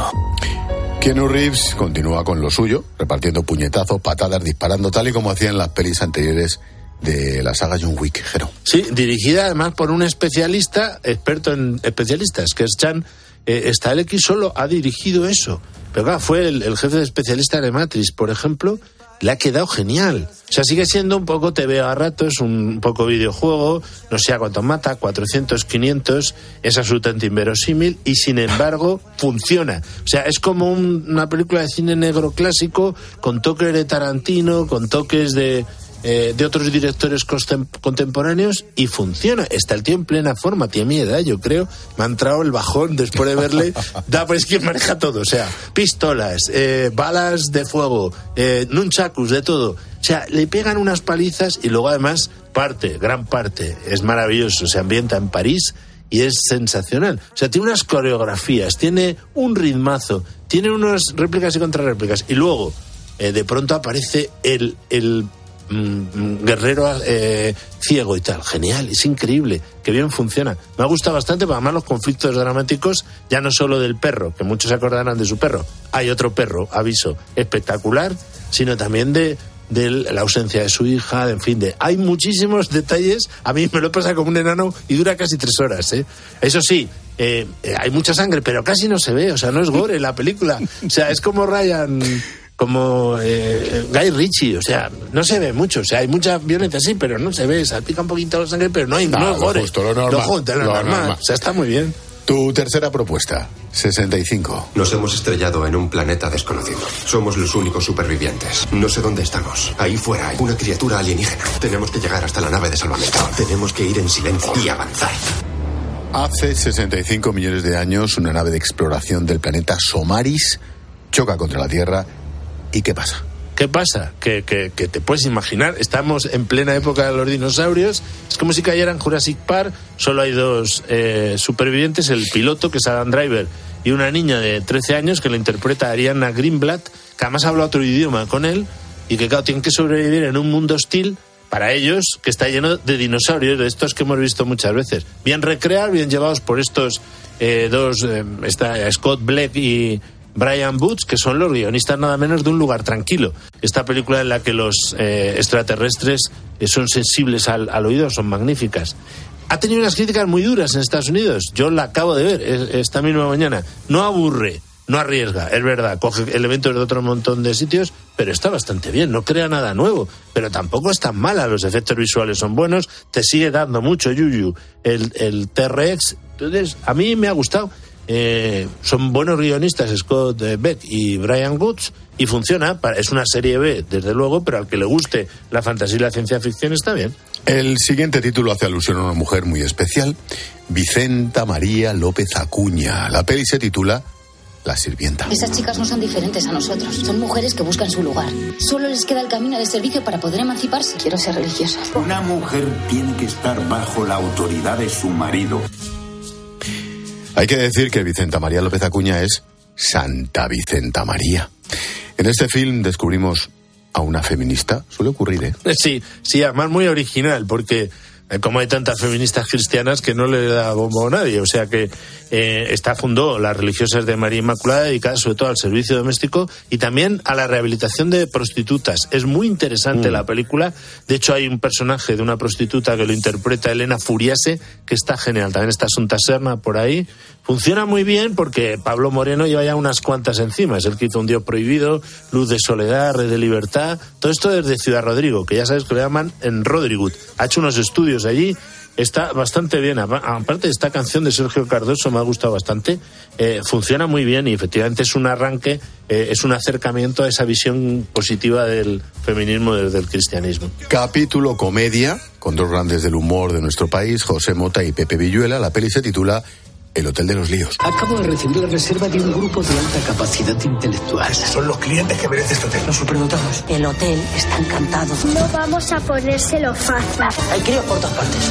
Keanu Reeves continúa con lo suyo, repartiendo puñetazos, patadas, disparando, tal y como hacía en las pelis anteriores de la saga John Wick. Jero. Sí, dirigida además por un especialista, experto en especialistas, que es Chan eh, Stahelski, solo ha dirigido eso. Pero claro, fue el, el jefe de especialista de Matrix, por ejemplo, le ha quedado genial. O sea, sigue siendo un poco T V a ratos, un poco videojuego, no sé a cuánto mata, cuatrocientos, quinientos, es absolutamente inverosímil y sin embargo funciona. O sea, es como un, una película de cine negro clásico con toques de Tarantino, con toques de... Eh, de otros directores contem- contemporáneos y funciona. Está el tío en plena forma, tiene mi edad, yo creo. Me ha entrado el bajón después de verle. Da, pues es que maneja todo, o sea, pistolas, eh, balas de fuego, eh, nunchakus, de todo. O sea, le pegan unas palizas y luego además parte, gran parte, es maravilloso, se ambienta en París y es sensacional. O sea, tiene unas coreografías, tiene un ritmazo, tiene unas réplicas y contrarréplicas y luego eh, de pronto aparece el... el guerrero eh, ciego y tal. Genial, es increíble, que bien funciona. Me ha gustado bastante, pero además los conflictos dramáticos, ya no solo del perro, que muchos se acordarán de su perro, hay otro perro, aviso, espectacular, sino también de, de la ausencia de su hija, de, en fin, de hay muchísimos detalles. A mí me lo pasa como un enano y dura casi tres horas, ¿eh? Eso sí, eh, eh, hay mucha sangre, pero casi no se ve, o sea, no es gore la película, o sea, es como Ryan... como eh, Guy Ritchie, o sea, no se ve mucho, o sea, hay mucha violencia, sí, pero no se ve, salpica un poquito la sangre, pero no hay, no, no es gore. Justo, lo normal, lo justo, lo lo normal. normal. O sea, está muy bien. Tu tercera propuesta, sesenta y cinco. Nos hemos estrellado en un planeta desconocido. Somos los únicos supervivientes. No sé dónde estamos. Ahí fuera hay una criatura alienígena. Tenemos que llegar hasta la nave de salvamento. Tenemos que ir en silencio y avanzar. Hace sesenta y cinco millones de años, una nave de exploración del planeta Somaris choca contra la Tierra. ¿Y qué pasa? ¿Qué pasa? Que, que, que te puedes imaginar, estamos en plena época de los dinosaurios, es como si cayera en Jurassic Park, solo hay dos eh, supervivientes, el piloto, que es Adam Driver, y una niña de trece años que la interpreta Ariana Greenblatt, que además habla otro idioma con él, y que claro, tienen que sobrevivir en un mundo hostil, para ellos, que está lleno de dinosaurios, de estos que hemos visto muchas veces. Bien recreados, bien llevados por estos eh, dos, eh, está Scott Black y... Brian Booth, que son los guionistas nada menos de Un lugar tranquilo. Esta película en la que los eh, extraterrestres eh, son sensibles al, al oído, son magníficas. Ha tenido unas críticas muy duras en Estados Unidos. Yo la acabo de ver esta misma mañana. No aburre, no arriesga, es verdad. Coge elementos de otro montón de sitios, pero está bastante bien. No crea nada nuevo, pero tampoco es tan mala. Los efectos visuales son buenos. Te sigue dando mucho yuyu el, el T-Rex. Entonces, a mí me ha gustado. Eh, son buenos guionistas Scott Beck y Brian Woods y funciona, es una serie B desde luego, pero al que le guste la fantasía y la ciencia ficción está bien. El siguiente título hace alusión a una mujer muy especial, Vicenta María López Acuña. La peli se titula la sirvienta. Esas chicas no son diferentes a nosotros. Son mujeres que buscan su lugar. Solo les queda el camino de servicio para poder emanciparse. Quiero ser religiosa. Una mujer tiene que estar bajo la autoridad de su marido. Hay que decir que Vicenta María López Acuña es Santa Vicenta María. En este film descubrimos a una feminista. Suele ocurrir, ¿eh? Sí, sí, además muy original, porque como hay tantas feministas cristianas que no le da bombo a nadie, o sea que eh, esta fundó las religiosas de María Inmaculada, dedicadas sobre todo al servicio doméstico y también a la rehabilitación de prostitutas. Es muy interesante mm. la película. De hecho, hay un personaje de una prostituta que lo interpreta Elena Furiase, que está genial. También está Asunta Serna por ahí. Funciona muy bien porque Pablo Moreno lleva ya unas cuantas encima. Es el que hizo Un Dios Prohibido, Luz de Soledad, Red de Libertad. Todo esto desde Ciudad Rodrigo, que ya sabes que lo llaman en Rodrigo. Ha hecho unos estudios allí. Está bastante bien. Aparte de esta canción de Sergio Cardoso, me ha gustado bastante. Eh, funciona muy bien y efectivamente es un arranque, eh, es un acercamiento a esa visión positiva del feminismo desde el cristianismo. Capítulo comedia, con dos grandes del humor de nuestro país, José Mota y Pepe Villuela. La peli se titula El Hotel de los Líos. Acabo de recibir la reserva de un grupo de alta capacidad intelectual. Esos son los clientes que merece este hotel, los superdotados. El hotel está encantado. No vamos a ponérselo fácil. Hay críos por todas partes.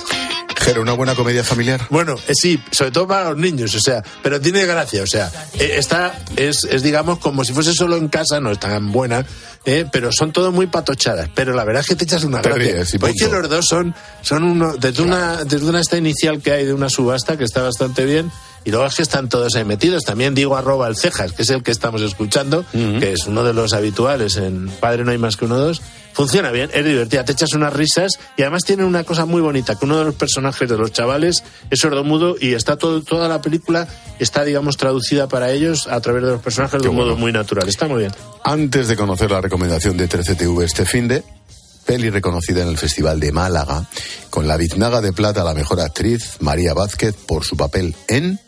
Jero, ¿una buena comedia familiar? Bueno, eh, sí, sobre todo para los niños, o sea, pero tiene gracia, o sea, eh, esta es, es, digamos, como si fuese solo en casa, no es tan buena, eh, pero son todo muy patochadas, pero la verdad es que te echas una gracia. Pues que los dos son, son uno, desde una, desde una esta inicial que hay de una subasta, que está bastante bien, y luego es que están todos ahí metidos. También digo arroba el Cejas, que es el que estamos escuchando, uh-huh. que es uno de los habituales en Padre no hay más que uno dos. Funciona bien, es divertida, te echas unas risas y además tiene una cosa muy bonita, que uno de los personajes de los chavales es sordomudo y está todo, toda la película está, digamos, traducida para ellos a través de los personajes de un modo muy natural. Está muy bien. Antes de conocer la recomendación de trece T V este finde, peli reconocida en el Festival de Málaga, con la Biznaga de Plata a la mejor actriz, María Vázquez, por su papel en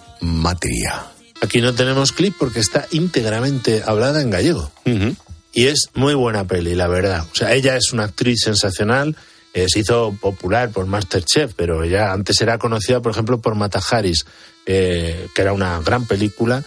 Matria. Aquí no tenemos clip porque está íntegramente hablada en gallego. Uh-huh. Y es muy buena peli, la verdad. O sea, ella es una actriz sensacional, eh, se hizo popular por MasterChef, pero ella antes era conocida, por ejemplo, por Matajaris, eh, que era una gran película.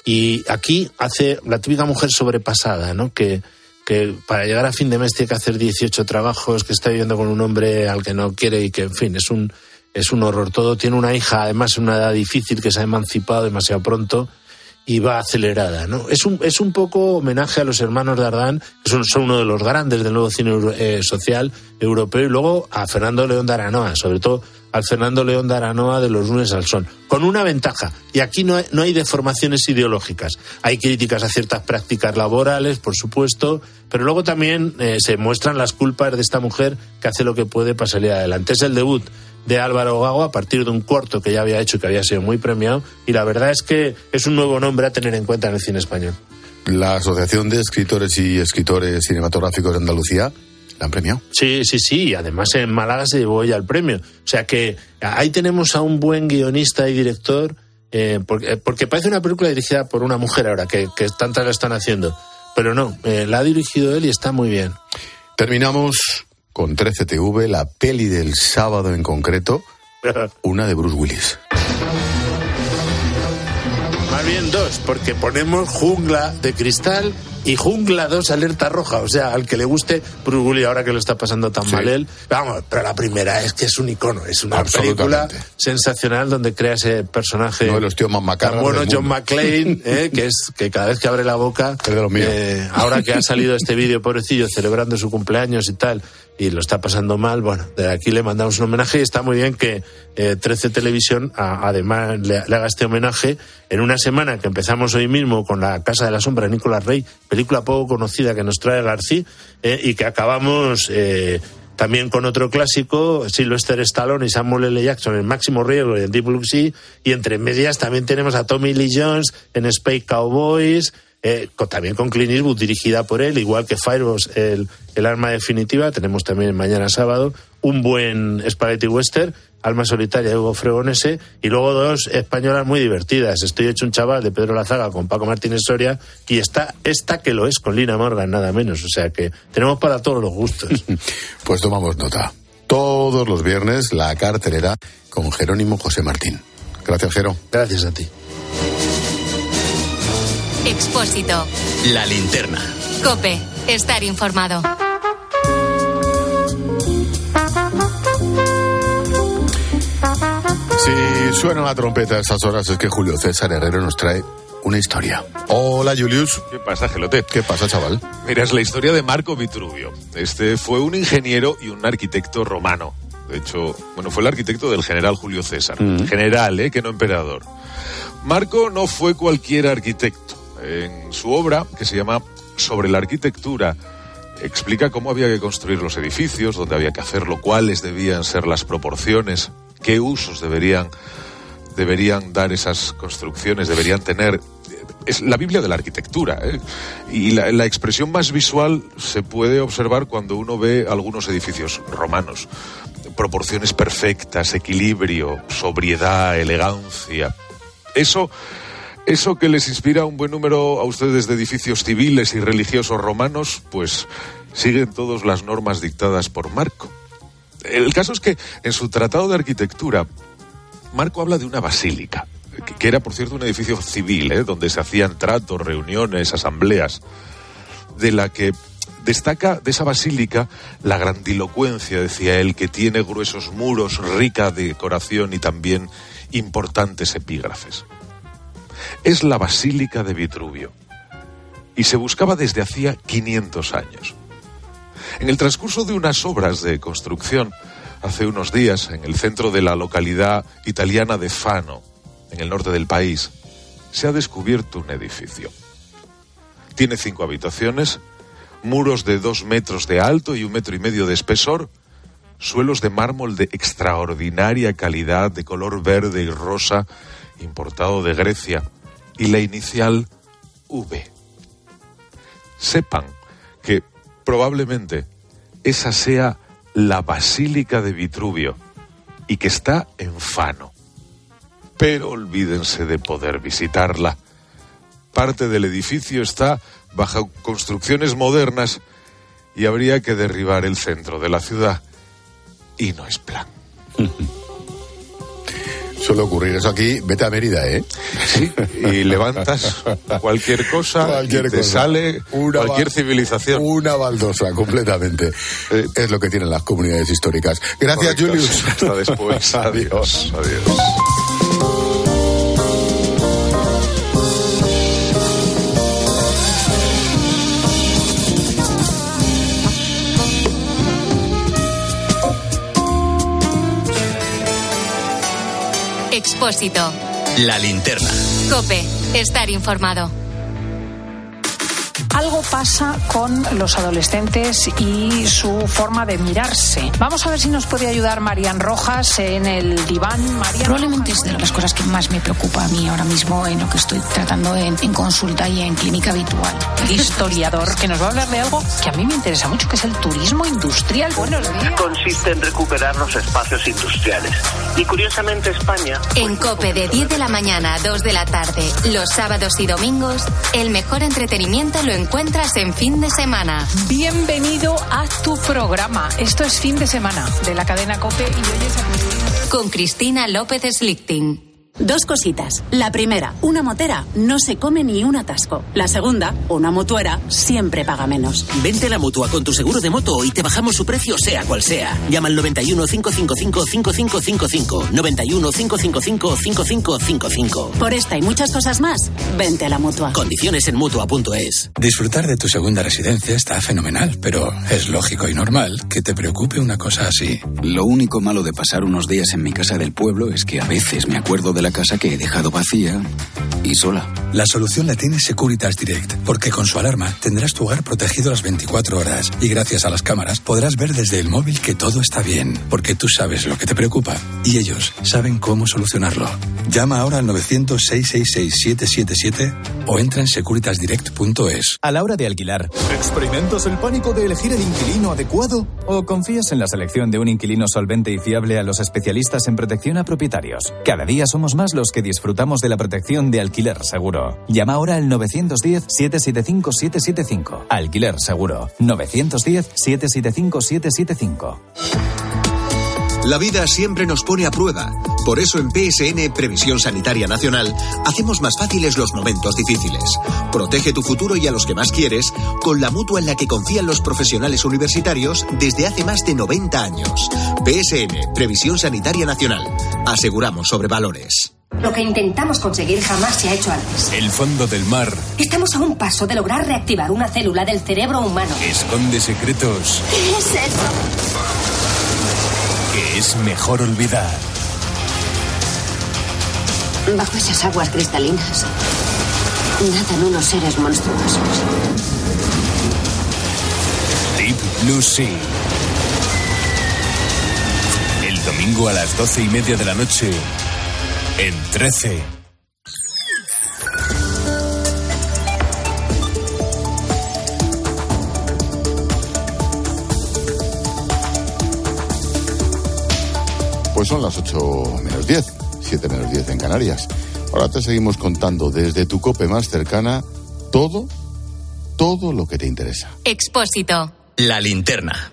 Y aquí hace la típica mujer sobrepasada, ¿no? Que, que para llegar a fin de mes tiene que hacer dieciocho trabajos, que está viviendo con un hombre al que no quiere y que, en fin, es un, es un horror todo. Tiene una hija, además, en una edad difícil, que se ha emancipado demasiado pronto. Y va acelerada, ¿no? Es un, es un poco homenaje a los hermanos Dardán, que son, son uno de los grandes del nuevo cine eh, social europeo, y luego a Fernando León de Aranoa, sobre todo al Fernando León de Aranoa de Los lunes al sol, con una ventaja, y aquí no hay, no hay deformaciones ideológicas, hay críticas a ciertas prácticas laborales, por supuesto, pero luego también eh, se muestran las culpas de esta mujer que hace lo que puede para salir adelante. Es el debut de Álvaro Gago a partir de un corto que ya había hecho y que había sido muy premiado, y la verdad es que es un nuevo nombre a tener en cuenta en el cine español. La Asociación de Escritores y Escritores Cinematográficos de Andalucía la han premiado. Sí, sí, sí, y además en Málaga se llevó ella el premio. O sea que ahí tenemos a un buen guionista y director, eh, porque, porque parece una película dirigida por una mujer ahora, que, que tantas la están haciendo, pero no, eh, la ha dirigido él y está muy bien. Terminamos con trece T V, la peli del sábado en concreto, una de Bruce Willis. Más bien dos, porque ponemos Jungla de Cristal y Jungla dos Alerta Roja. O sea, al que le guste Bruce Willis, ahora que lo está pasando tan sí. mal él. Vamos, pero la primera es que es un icono, es una película sensacional donde crea ese personaje. Uno de los tíos más macabros. Bueno, John McClane, eh, que es que cada vez que abre la boca, es de lo mío. Eh, ahora que ha salido este vídeo, pobrecillo, celebrando su cumpleaños y tal, y lo está pasando mal, bueno, de aquí le mandamos un homenaje y está muy bien que eh, trece Televisión a, además le, le haga este homenaje en una semana que empezamos hoy mismo con La Casa de la Sombra de Nicolás Rey, película poco conocida que nos trae García, eh, y que acabamos eh, también con otro clásico, Sylvester Stallone y Samuel L. Jackson en Máximo Riesgo y en Deep Blue Sea, y entre medias también tenemos a Tommy Lee Jones en Space Cowboys, Eh, con, también con Clint Eastwood, dirigida por él, igual que Fireballs, el, el arma definitiva. Tenemos también mañana sábado un buen Spaghetti Western, Alma Solitaria de Hugo Fregonese, y luego dos españolas muy divertidas, Estoy hecho un chaval de Pedro Lazaga con Paco Martínez Soria, y está esta que lo es con Lina Morgan, nada menos. O sea que tenemos para todos los gustos. Pues tomamos nota. Todos los viernes la cartelera con Jerónimo José Martín. Gracias, Jero. Gracias a ti. Expósito. La linterna. COPE. Estar informado. Si suena la trompeta a estas horas es que Julio César Herrero nos trae una historia. Hola, Julius. ¿Qué pasa, Gelote? ¿Qué pasa, chaval? Mira, es la historia de Marco Vitruvio. Este fue un ingeniero y un arquitecto romano. De hecho, bueno, fue el arquitecto del general Julio César. Mm. General, ¿eh? Que no emperador. Marco no fue cualquier arquitecto. En su obra, que se llama Sobre la arquitectura, explica cómo había que construir los edificios, dónde había que hacerlo, cuáles debían ser las proporciones, qué usos deberían, deberían dar esas construcciones, deberían tener. Es la Biblia de la arquitectura, ¿eh? Y la, la expresión más visual se puede observar cuando uno ve algunos edificios romanos. Proporciones perfectas, equilibrio, sobriedad, elegancia. Eso, eso que les inspira un buen número a ustedes de edificios civiles y religiosos romanos, pues siguen todas las normas dictadas por Marco. El caso es que en su tratado de arquitectura, Marco habla de una basílica, que era, por cierto, un edificio civil, ¿eh? Donde se hacían tratos, reuniones, asambleas, de la que destaca de esa basílica la grandilocuencia, decía él, que tiene gruesos muros, rica decoración y también importantes epígrafes. Es la Basílica de Vitruvio y se buscaba desde hacía quinientos años. En el transcurso de unas obras de construcción, hace unos días, en el centro de la localidad italiana de Fano, en el norte del país, se ha descubierto un edificio. Tiene cinco habitaciones, muros de dos metros de alto y un metro y medio de espesor, suelos de mármol de extraordinaria calidad, de color verde y rosa, importado de Grecia, y la inicial V. Sepan que probablemente esa sea la Basílica de Vitruvio y que está en Fano. Pero olvídense de poder visitarla. Parte del edificio está bajo construcciones modernas y habría que derribar el centro de la ciudad. Y no es plan. Suele ocurrir eso aquí, vete a Mérida, ¿eh? Sí, y levantas cualquier cosa cualquier y te cosa. sale una cualquier civilización. Una baldosa, completamente. Eh, es lo que tienen las comunidades históricas. Gracias, correcto. Julius. Hasta después. Adiós. Adiós. Expósito. La linterna. COPE. Estar informado. Algo pasa con los adolescentes y su forma de mirarse. Vamos a ver si nos puede ayudar Marian Rojas en el diván. Marian Probablemente Rojas. Es de las cosas que más me preocupa a mí ahora mismo en lo que estoy tratando en, en consulta y en clínica habitual. Historiador, que nos va a hablar de algo que a mí me interesa mucho, que es el turismo industrial. Buenos días. Consiste en recuperar los espacios industriales. Y curiosamente España... En COPE de diez de la mañana a dos de la tarde, los sábados y domingos, el mejor entretenimiento lo encuentras en Fin de Semana. Bienvenido a tu programa. Esto es Fin de Semana de la cadena COPE y oyes a Cristina. Con Cristina López Slichting. Dos cositas. La primera, una motera no se come ni un atasco. La segunda, una mutuera siempre paga menos. Vente a la Mutua con tu seguro de moto y te bajamos su precio sea cual sea. Llama al noventa y uno, cinco cinco cinco, cinco cinco cinco cinco. noventa y uno, cinco cinco cinco, cinco cinco cinco cinco. Por esta y muchas cosas más, vente a la Mutua. Condiciones en Mutua punto es. Disfrutar de tu segunda residencia está fenomenal, pero es lógico y normal que te preocupe una cosa así. Lo único malo de pasar unos días en mi casa del pueblo es que a veces me acuerdo de la casa que he dejado vacía y sola. La solución la tiene Securitas Direct, porque con su alarma tendrás tu hogar protegido las veinticuatro horas y gracias a las cámaras podrás ver desde el móvil que todo está bien, porque tú sabes lo que te preocupa y ellos saben cómo solucionarlo. Llama ahora al novecientos, seiscientos sesenta y seis, siete siete siete o entra en securitas direct punto es. A la hora de alquilar, ¿experimentas el pánico de elegir el inquilino adecuado? ¿O confías en la selección de un inquilino solvente y fiable a los especialistas en protección a propietarios? Cada día somos más los que disfrutamos de la protección de Alquiler Seguro. Llama ahora al novecientos diez, siete siete cinco, siete siete cinco. Alquiler Seguro. novecientos diez, siete siete cinco, siete siete cinco. La vida siempre nos pone a prueba. Por eso en P S N, Previsión Sanitaria Nacional, hacemos más fáciles los momentos difíciles. Protege tu futuro y a los que más quieres con la mutua en la que confían los profesionales universitarios desde hace más de noventa años. P S N, Previsión Sanitaria Nacional. Aseguramos sobre valores. Lo que intentamos conseguir jamás se ha hecho antes. El fondo del mar Estamos a un paso de lograr reactivar una célula del cerebro humano. esconde secretos ¿Qué es eso? que es mejor olvidar. Bajo esas aguas cristalinas nadan unos seres monstruosos. Deep Blue Sea. El domingo a las doce y media de la noche en trece. Pues son las ocho menos diez, siete menos diez en Canarias. Ahora te seguimos contando desde tu COPE más cercana todo, todo lo que te interesa. Expósito. La linterna.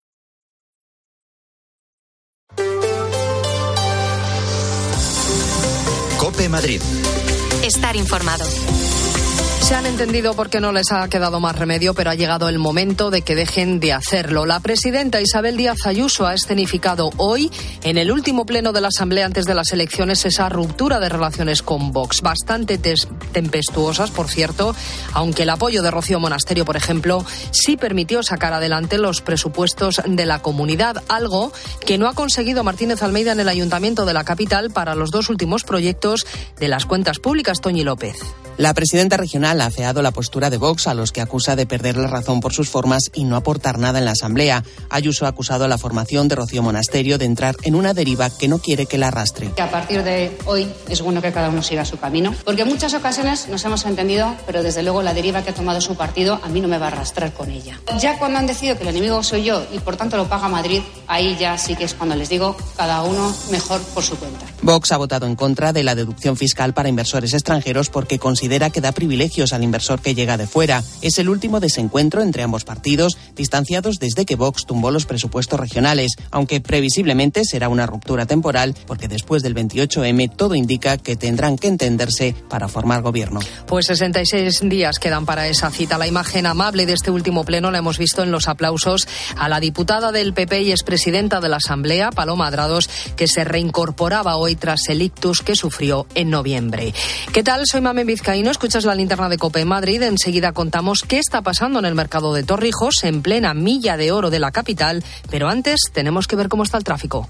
COPE Madrid. Estar informado. Se han entendido porque no les ha quedado más remedio, pero ha llegado el momento de que dejen de hacerlo. La presidenta Isabel Díaz Ayuso ha escenificado hoy, en el último pleno de la Asamblea antes de las elecciones, esa ruptura de relaciones con Vox. Bastante tes- tempestuosas, por cierto, aunque el apoyo de Rocío Monasterio, por ejemplo, sí permitió sacar adelante los presupuestos de la comunidad, algo que no ha conseguido Martínez Almeida en el Ayuntamiento de la capital para los dos últimos proyectos de las cuentas públicas. Toñi López. La presidenta regional ha afeado la postura de Vox, a los que acusa de perder la razón por sus formas y no aportar nada en la Asamblea. Ayuso ha acusado a la formación de Rocío Monasterio de entrar en una deriva que no quiere que la arrastre. A partir de hoy es bueno que cada uno siga su camino, porque en muchas ocasiones nos hemos entendido, pero desde luego la deriva que ha tomado su partido a mí no me va a arrastrar con ella. Ya cuando han decidido que el enemigo soy yo y por tanto lo paga Madrid, ahí ya sí que es cuando les digo cada uno mejor por su cuenta. Vox ha votado en contra de la deducción fiscal para inversores extranjeros porque considera que da privilegios al inversor que llega de fuera. Es el último desencuentro entre ambos partidos, distanciados desde que Vox tumbó los presupuestos regionales, aunque previsiblemente será una ruptura temporal, porque después del veintiocho eme todo indica que tendrán que entenderse para formar gobierno. Pues sesenta y seis días quedan para esa cita. La imagen amable de este último pleno la hemos visto en los aplausos a la diputada del P P y expresidenta de la Asamblea, Paloma Adrados, que se reincorporaba hoy tras el ictus que sufrió en noviembre. ¿Qué tal? Soy Mamen Vizcaíno, escuchas la linterna de COPE Madrid. Enseguida contamos qué está pasando en el mercado de Torrijos, en plena milla de oro de la capital, pero antes tenemos que ver cómo está el tráfico.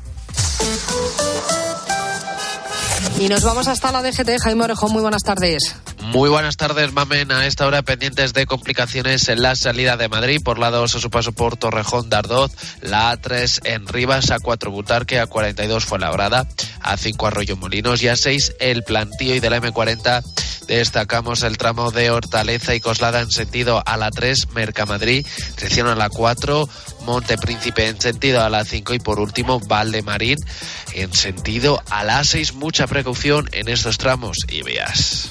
Y nos vamos hasta la D G T. Jaime Orejón, muy buenas tardes. Muy buenas tardes, Mamen. A esta hora pendientes de complicaciones en la salida de Madrid, por la dos a su paso por Torrejón de Ardoz, la A tres en Rivas, A cuatro Butarque, A cuarenta y dos Fuenlabrada, A cinco Arroyo Molinos y A seis El Plantío, y de la eme cuarenta destacamos el tramo de Hortaleza y Coslada en sentido a la tres, Mercamadrid, dirección a la cuatro, Monte Príncipe en sentido a la cinco y por último Valdemarín en sentido a la A seis. Mucha precaución en estos tramos y vías.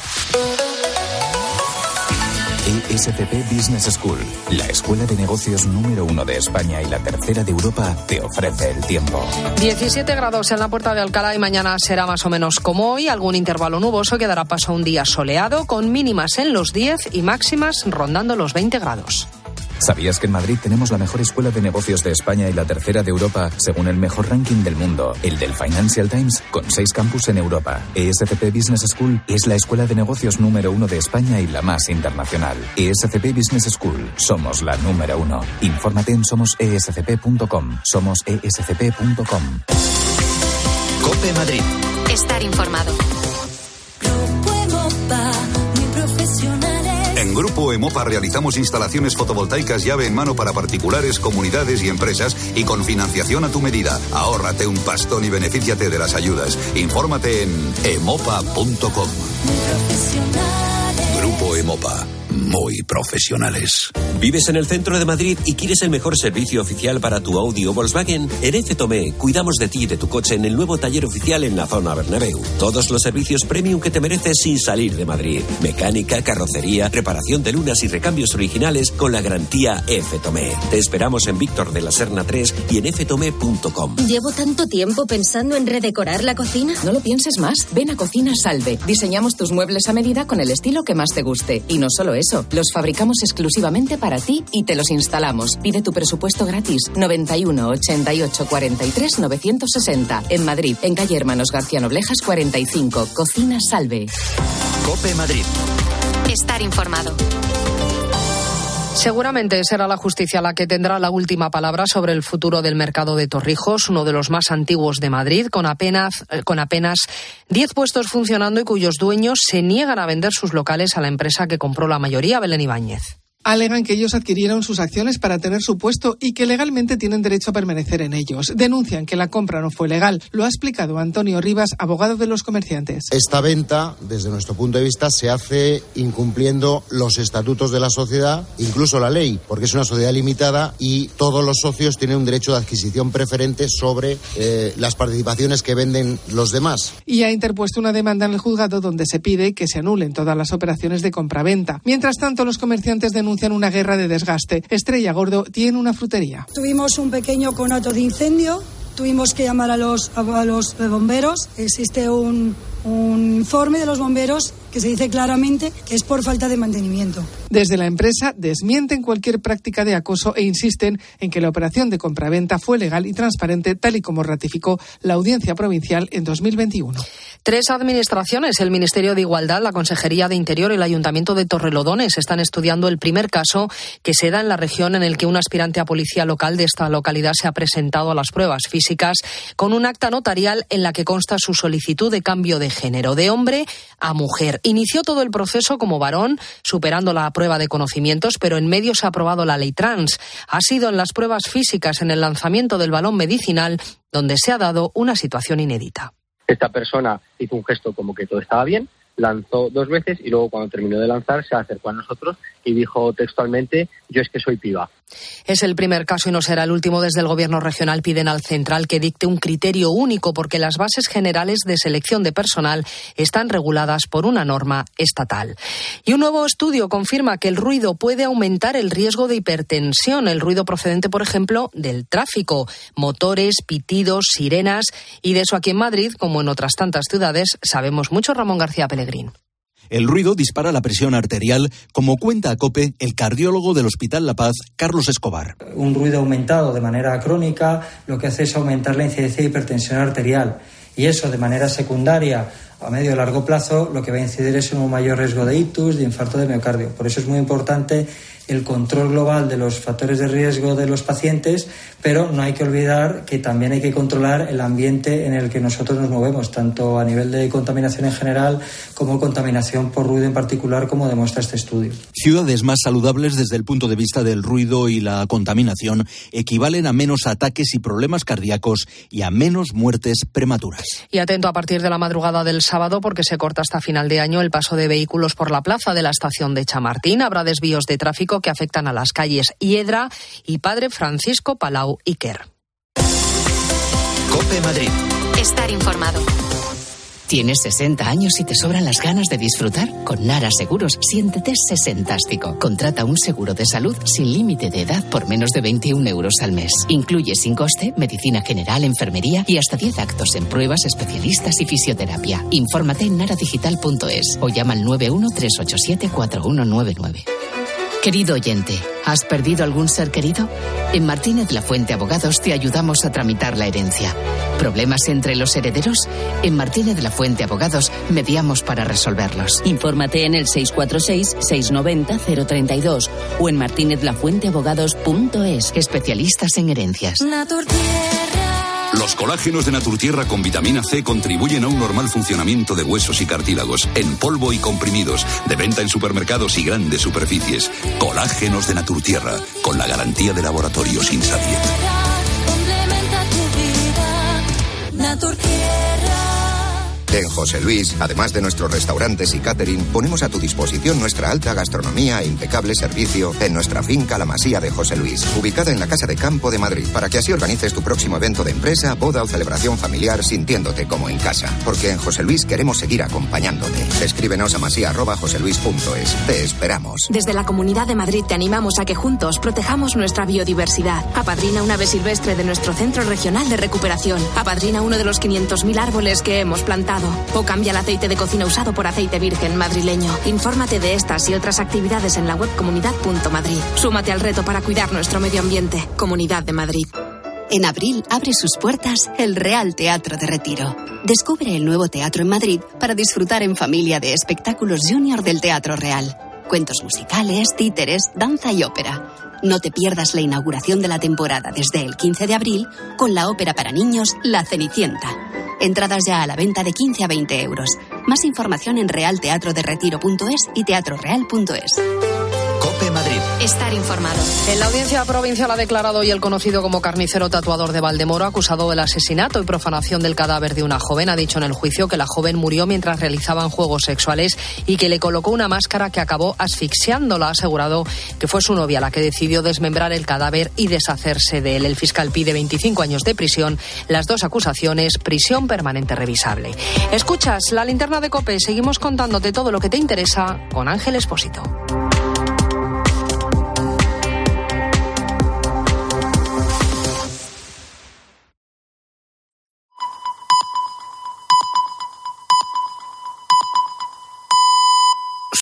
E S C P Business School, la escuela de negocios número uno de España y la tercera de Europa, te ofrece el tiempo. diecisiete grados en la Puerta de Alcalá y mañana será más o menos como hoy, algún intervalo nuboso que dará paso a un día soleado con mínimas en los diez y máximas rondando los veinte grados. ¿Sabías que en Madrid tenemos la mejor escuela de negocios de España y la tercera de Europa, según el mejor ranking del mundo, el del Financial Times, con seis campus en Europa? E S C P Business School es la escuela de negocios número uno de España y la más internacional. E S C P Business School, somos la número uno. Infórmate en somos e s c p punto com. somos e s c p punto com. COPE Madrid. Estar informado. En Grupo Emopa realizamos instalaciones fotovoltaicas llave en mano para particulares, comunidades y empresas y con financiación a tu medida. Ahórrate un pastón y benefíciate de las ayudas. Infórmate en emopa punto com. Grupo Emopa. muy profesionales. ¿Vives en el centro de Madrid y quieres el mejor servicio oficial para tu Audi o Volkswagen? En F Tomé cuidamos de ti y de tu coche en el nuevo taller oficial en la zona Bernabéu. Todos los servicios premium que te mereces sin salir de Madrid. Mecánica, carrocería, reparación de lunas y recambios originales con la garantía F Tomé. Te esperamos en Víctor de la Serna tres y en f tomé punto com. ¿Llevo tanto tiempo pensando en redecorar la cocina? No lo pienses más. Ven a Cocina Salve. Diseñamos tus muebles a medida con el estilo que más te guste. Y no solo eso, los fabricamos exclusivamente para ti y te los instalamos. Pide tu presupuesto gratis. noventa y uno, ochenta y ocho, cuarenta y tres, novecientos sesenta. En Madrid, en calle Hermanos García Noblejas cuarenta y cinco. Cocina Salve. COPE Madrid. Estar informado. Seguramente será la justicia la que tendrá la última palabra sobre el futuro del mercado de Torrijos, uno de los más antiguos de Madrid, con apenas con apenas diez puestos funcionando y cuyos dueños se niegan a vender sus locales a la empresa que compró la mayoría, Belén Ibáñez. Alegan que ellos adquirieron sus acciones para tener su puesto y que legalmente tienen derecho a permanecer en ellos. Denuncian que la compra no fue legal. Lo ha explicado Antonio Rivas, abogado de los comerciantes. Esta venta, desde nuestro punto de vista, se hace incumpliendo los estatutos de la sociedad, incluso la ley, porque es una sociedad limitada y todos los socios tienen un derecho de adquisición preferente sobre eh, las participaciones que venden los demás. Y ha interpuesto una demanda en el juzgado donde se pide que se anulen todas las operaciones de compra-venta. Mientras tanto, los comerciantes denuncian anuncian una guerra de desgaste. Estrella Gordo tiene una frutería. Tuvimos un pequeño conato de incendio, tuvimos que llamar a los, a los bomberos. Existe un, un informe de los bomberos que se dice claramente que es por falta de mantenimiento. Desde la empresa desmienten cualquier práctica de acoso e insisten en que la operación de compraventa fue legal y transparente, tal y como ratificó la Audiencia Provincial en dos mil veintiuno. Tres administraciones, el Ministerio de Igualdad, la Consejería de Interior y el Ayuntamiento de Torrelodones, están estudiando el primer caso que se da en la región en el que un aspirante a policía local de esta localidad se ha presentado a las pruebas físicas con un acta notarial en la que consta su solicitud de cambio de género, de hombre a mujer. Inició todo el proceso como varón, superando la prueba de conocimientos, pero en medio se ha aprobado la ley trans. Ha sido en las pruebas físicas, en el lanzamiento del balón medicinal, donde se ha dado una situación inédita. Esta persona hizo un gesto como que todo estaba bien, lanzó dos veces y luego cuando terminó de lanzar se acercó a nosotros y dijo textualmente: yo es que soy piba. Es el primer caso y no será el último. Desde el Gobierno regional piden al central que dicte un criterio único porque las bases generales de selección de personal están reguladas por una norma estatal. Y un nuevo estudio confirma que el ruido puede aumentar el riesgo de hipertensión. El ruido procedente, por ejemplo, del tráfico, motores, pitidos, sirenas. Y de eso aquí en Madrid, como en otras tantas ciudades, sabemos mucho. Ramón García Pellegrín. El ruido dispara la presión arterial, como cuenta a COPE el cardiólogo del Hospital La Paz, Carlos Escobar. Un ruido aumentado de manera crónica lo que hace es aumentar la incidencia de hipertensión arterial. Y eso, de manera secundaria, a medio y largo plazo, lo que va a incidir es en un mayor riesgo de ictus, de infarto de miocardio. Por eso es muy importante el control global de los factores de riesgo de los pacientes, pero no hay que olvidar que también hay que controlar el ambiente en el que nosotros nos movemos, tanto a nivel de contaminación en general como contaminación por ruido en particular, como demuestra este estudio. Ciudades más saludables desde el punto de vista del ruido y la contaminación equivalen a menos ataques y problemas cardíacos y a menos muertes prematuras. Y atento a partir de la madrugada del sábado, porque se corta hasta final de año el paso de vehículos por la plaza de la estación de Chamartín. Habrá desvíos de tráfico que afectan a las calles Hiedra y Padre Francisco Palau Iker. COPE Madrid. Estar informado. ¿Tienes sesenta años y te sobran las ganas de disfrutar? Con Nara Seguros, siéntete sesentástico. Contrata un seguro de salud sin límite de edad por menos de veintiún euros al mes. Incluye sin coste medicina general, enfermería y hasta diez actos en pruebas, especialistas y fisioterapia. Infórmate en nara digital punto es o llama al nueve uno tres ocho siete cuatro uno nueve nueve. Querido oyente, ¿has perdido algún ser querido? En Martínez La Fuente Abogados te ayudamos a tramitar la herencia. ¿Problemas entre los herederos? En Martínez La Fuente Abogados mediamos para resolverlos. Infórmate en el seis cuatro seis, seis nueve cero, cero tres dos o en martínez la fuente abogados punto es. Especialistas en herencias. Los colágenos de Naturtierra con vitamina C contribuyen a un normal funcionamiento de huesos y cartílagos, en polvo y comprimidos, de venta en supermercados y grandes superficies. Colágenos de Naturtierra, con la garantía de Laboratorios Insadiet. En José Luis, además de nuestros restaurantes y catering, ponemos a tu disposición nuestra alta gastronomía e impecable servicio en nuestra finca La Masía de José Luis, ubicada en la Casa de Campo de Madrid, para que así organices tu próximo evento de empresa, boda o celebración familiar sintiéndote como en casa. Porque en José Luis queremos seguir acompañándote. Escríbenos a masía arroba joseluis punto es. Te esperamos. Desde la Comunidad de Madrid te animamos a que juntos protejamos nuestra biodiversidad. Apadrina un ave silvestre de nuestro Centro Regional de Recuperación. Apadrina uno de los quinientos mil árboles que hemos plantado. O cambia el aceite de cocina usado por aceite virgen madrileño. Infórmate de estas y otras actividades en la web comunidad punto madrid. Súmate al reto para cuidar nuestro medio ambiente. Comunidad de Madrid. En abril abre sus puertas el Real Teatro de Retiro. Descubre el nuevo teatro en Madrid para disfrutar en familia de espectáculos junior del Teatro Real. Cuentos musicales, títeres, danza y ópera. No te pierdas la inauguración de la temporada desde el quince de abril con la ópera para niños La Cenicienta. Entradas ya a la venta de quince a veinte euros. Más información en real teatro de retiro punto es y teatro real punto es. COPE Madrid. Estar informado. En la audiencia provincial ha declarado hoy el conocido como carnicero tatuador de Valdemoro, acusado del asesinato y profanación del cadáver de una joven. Ha dicho en el juicio que la joven murió mientras realizaban juegos sexuales y que le colocó una máscara que acabó asfixiándola. Ha asegurado que fue su novia la que decidió desmembrar el cadáver y deshacerse de él. El fiscal pide veinticinco años de prisión. Las dos acusaciones, prisión permanente revisable. Escuchas la linterna de COPE. Seguimos contándote todo lo que te interesa con Ángel Expósito.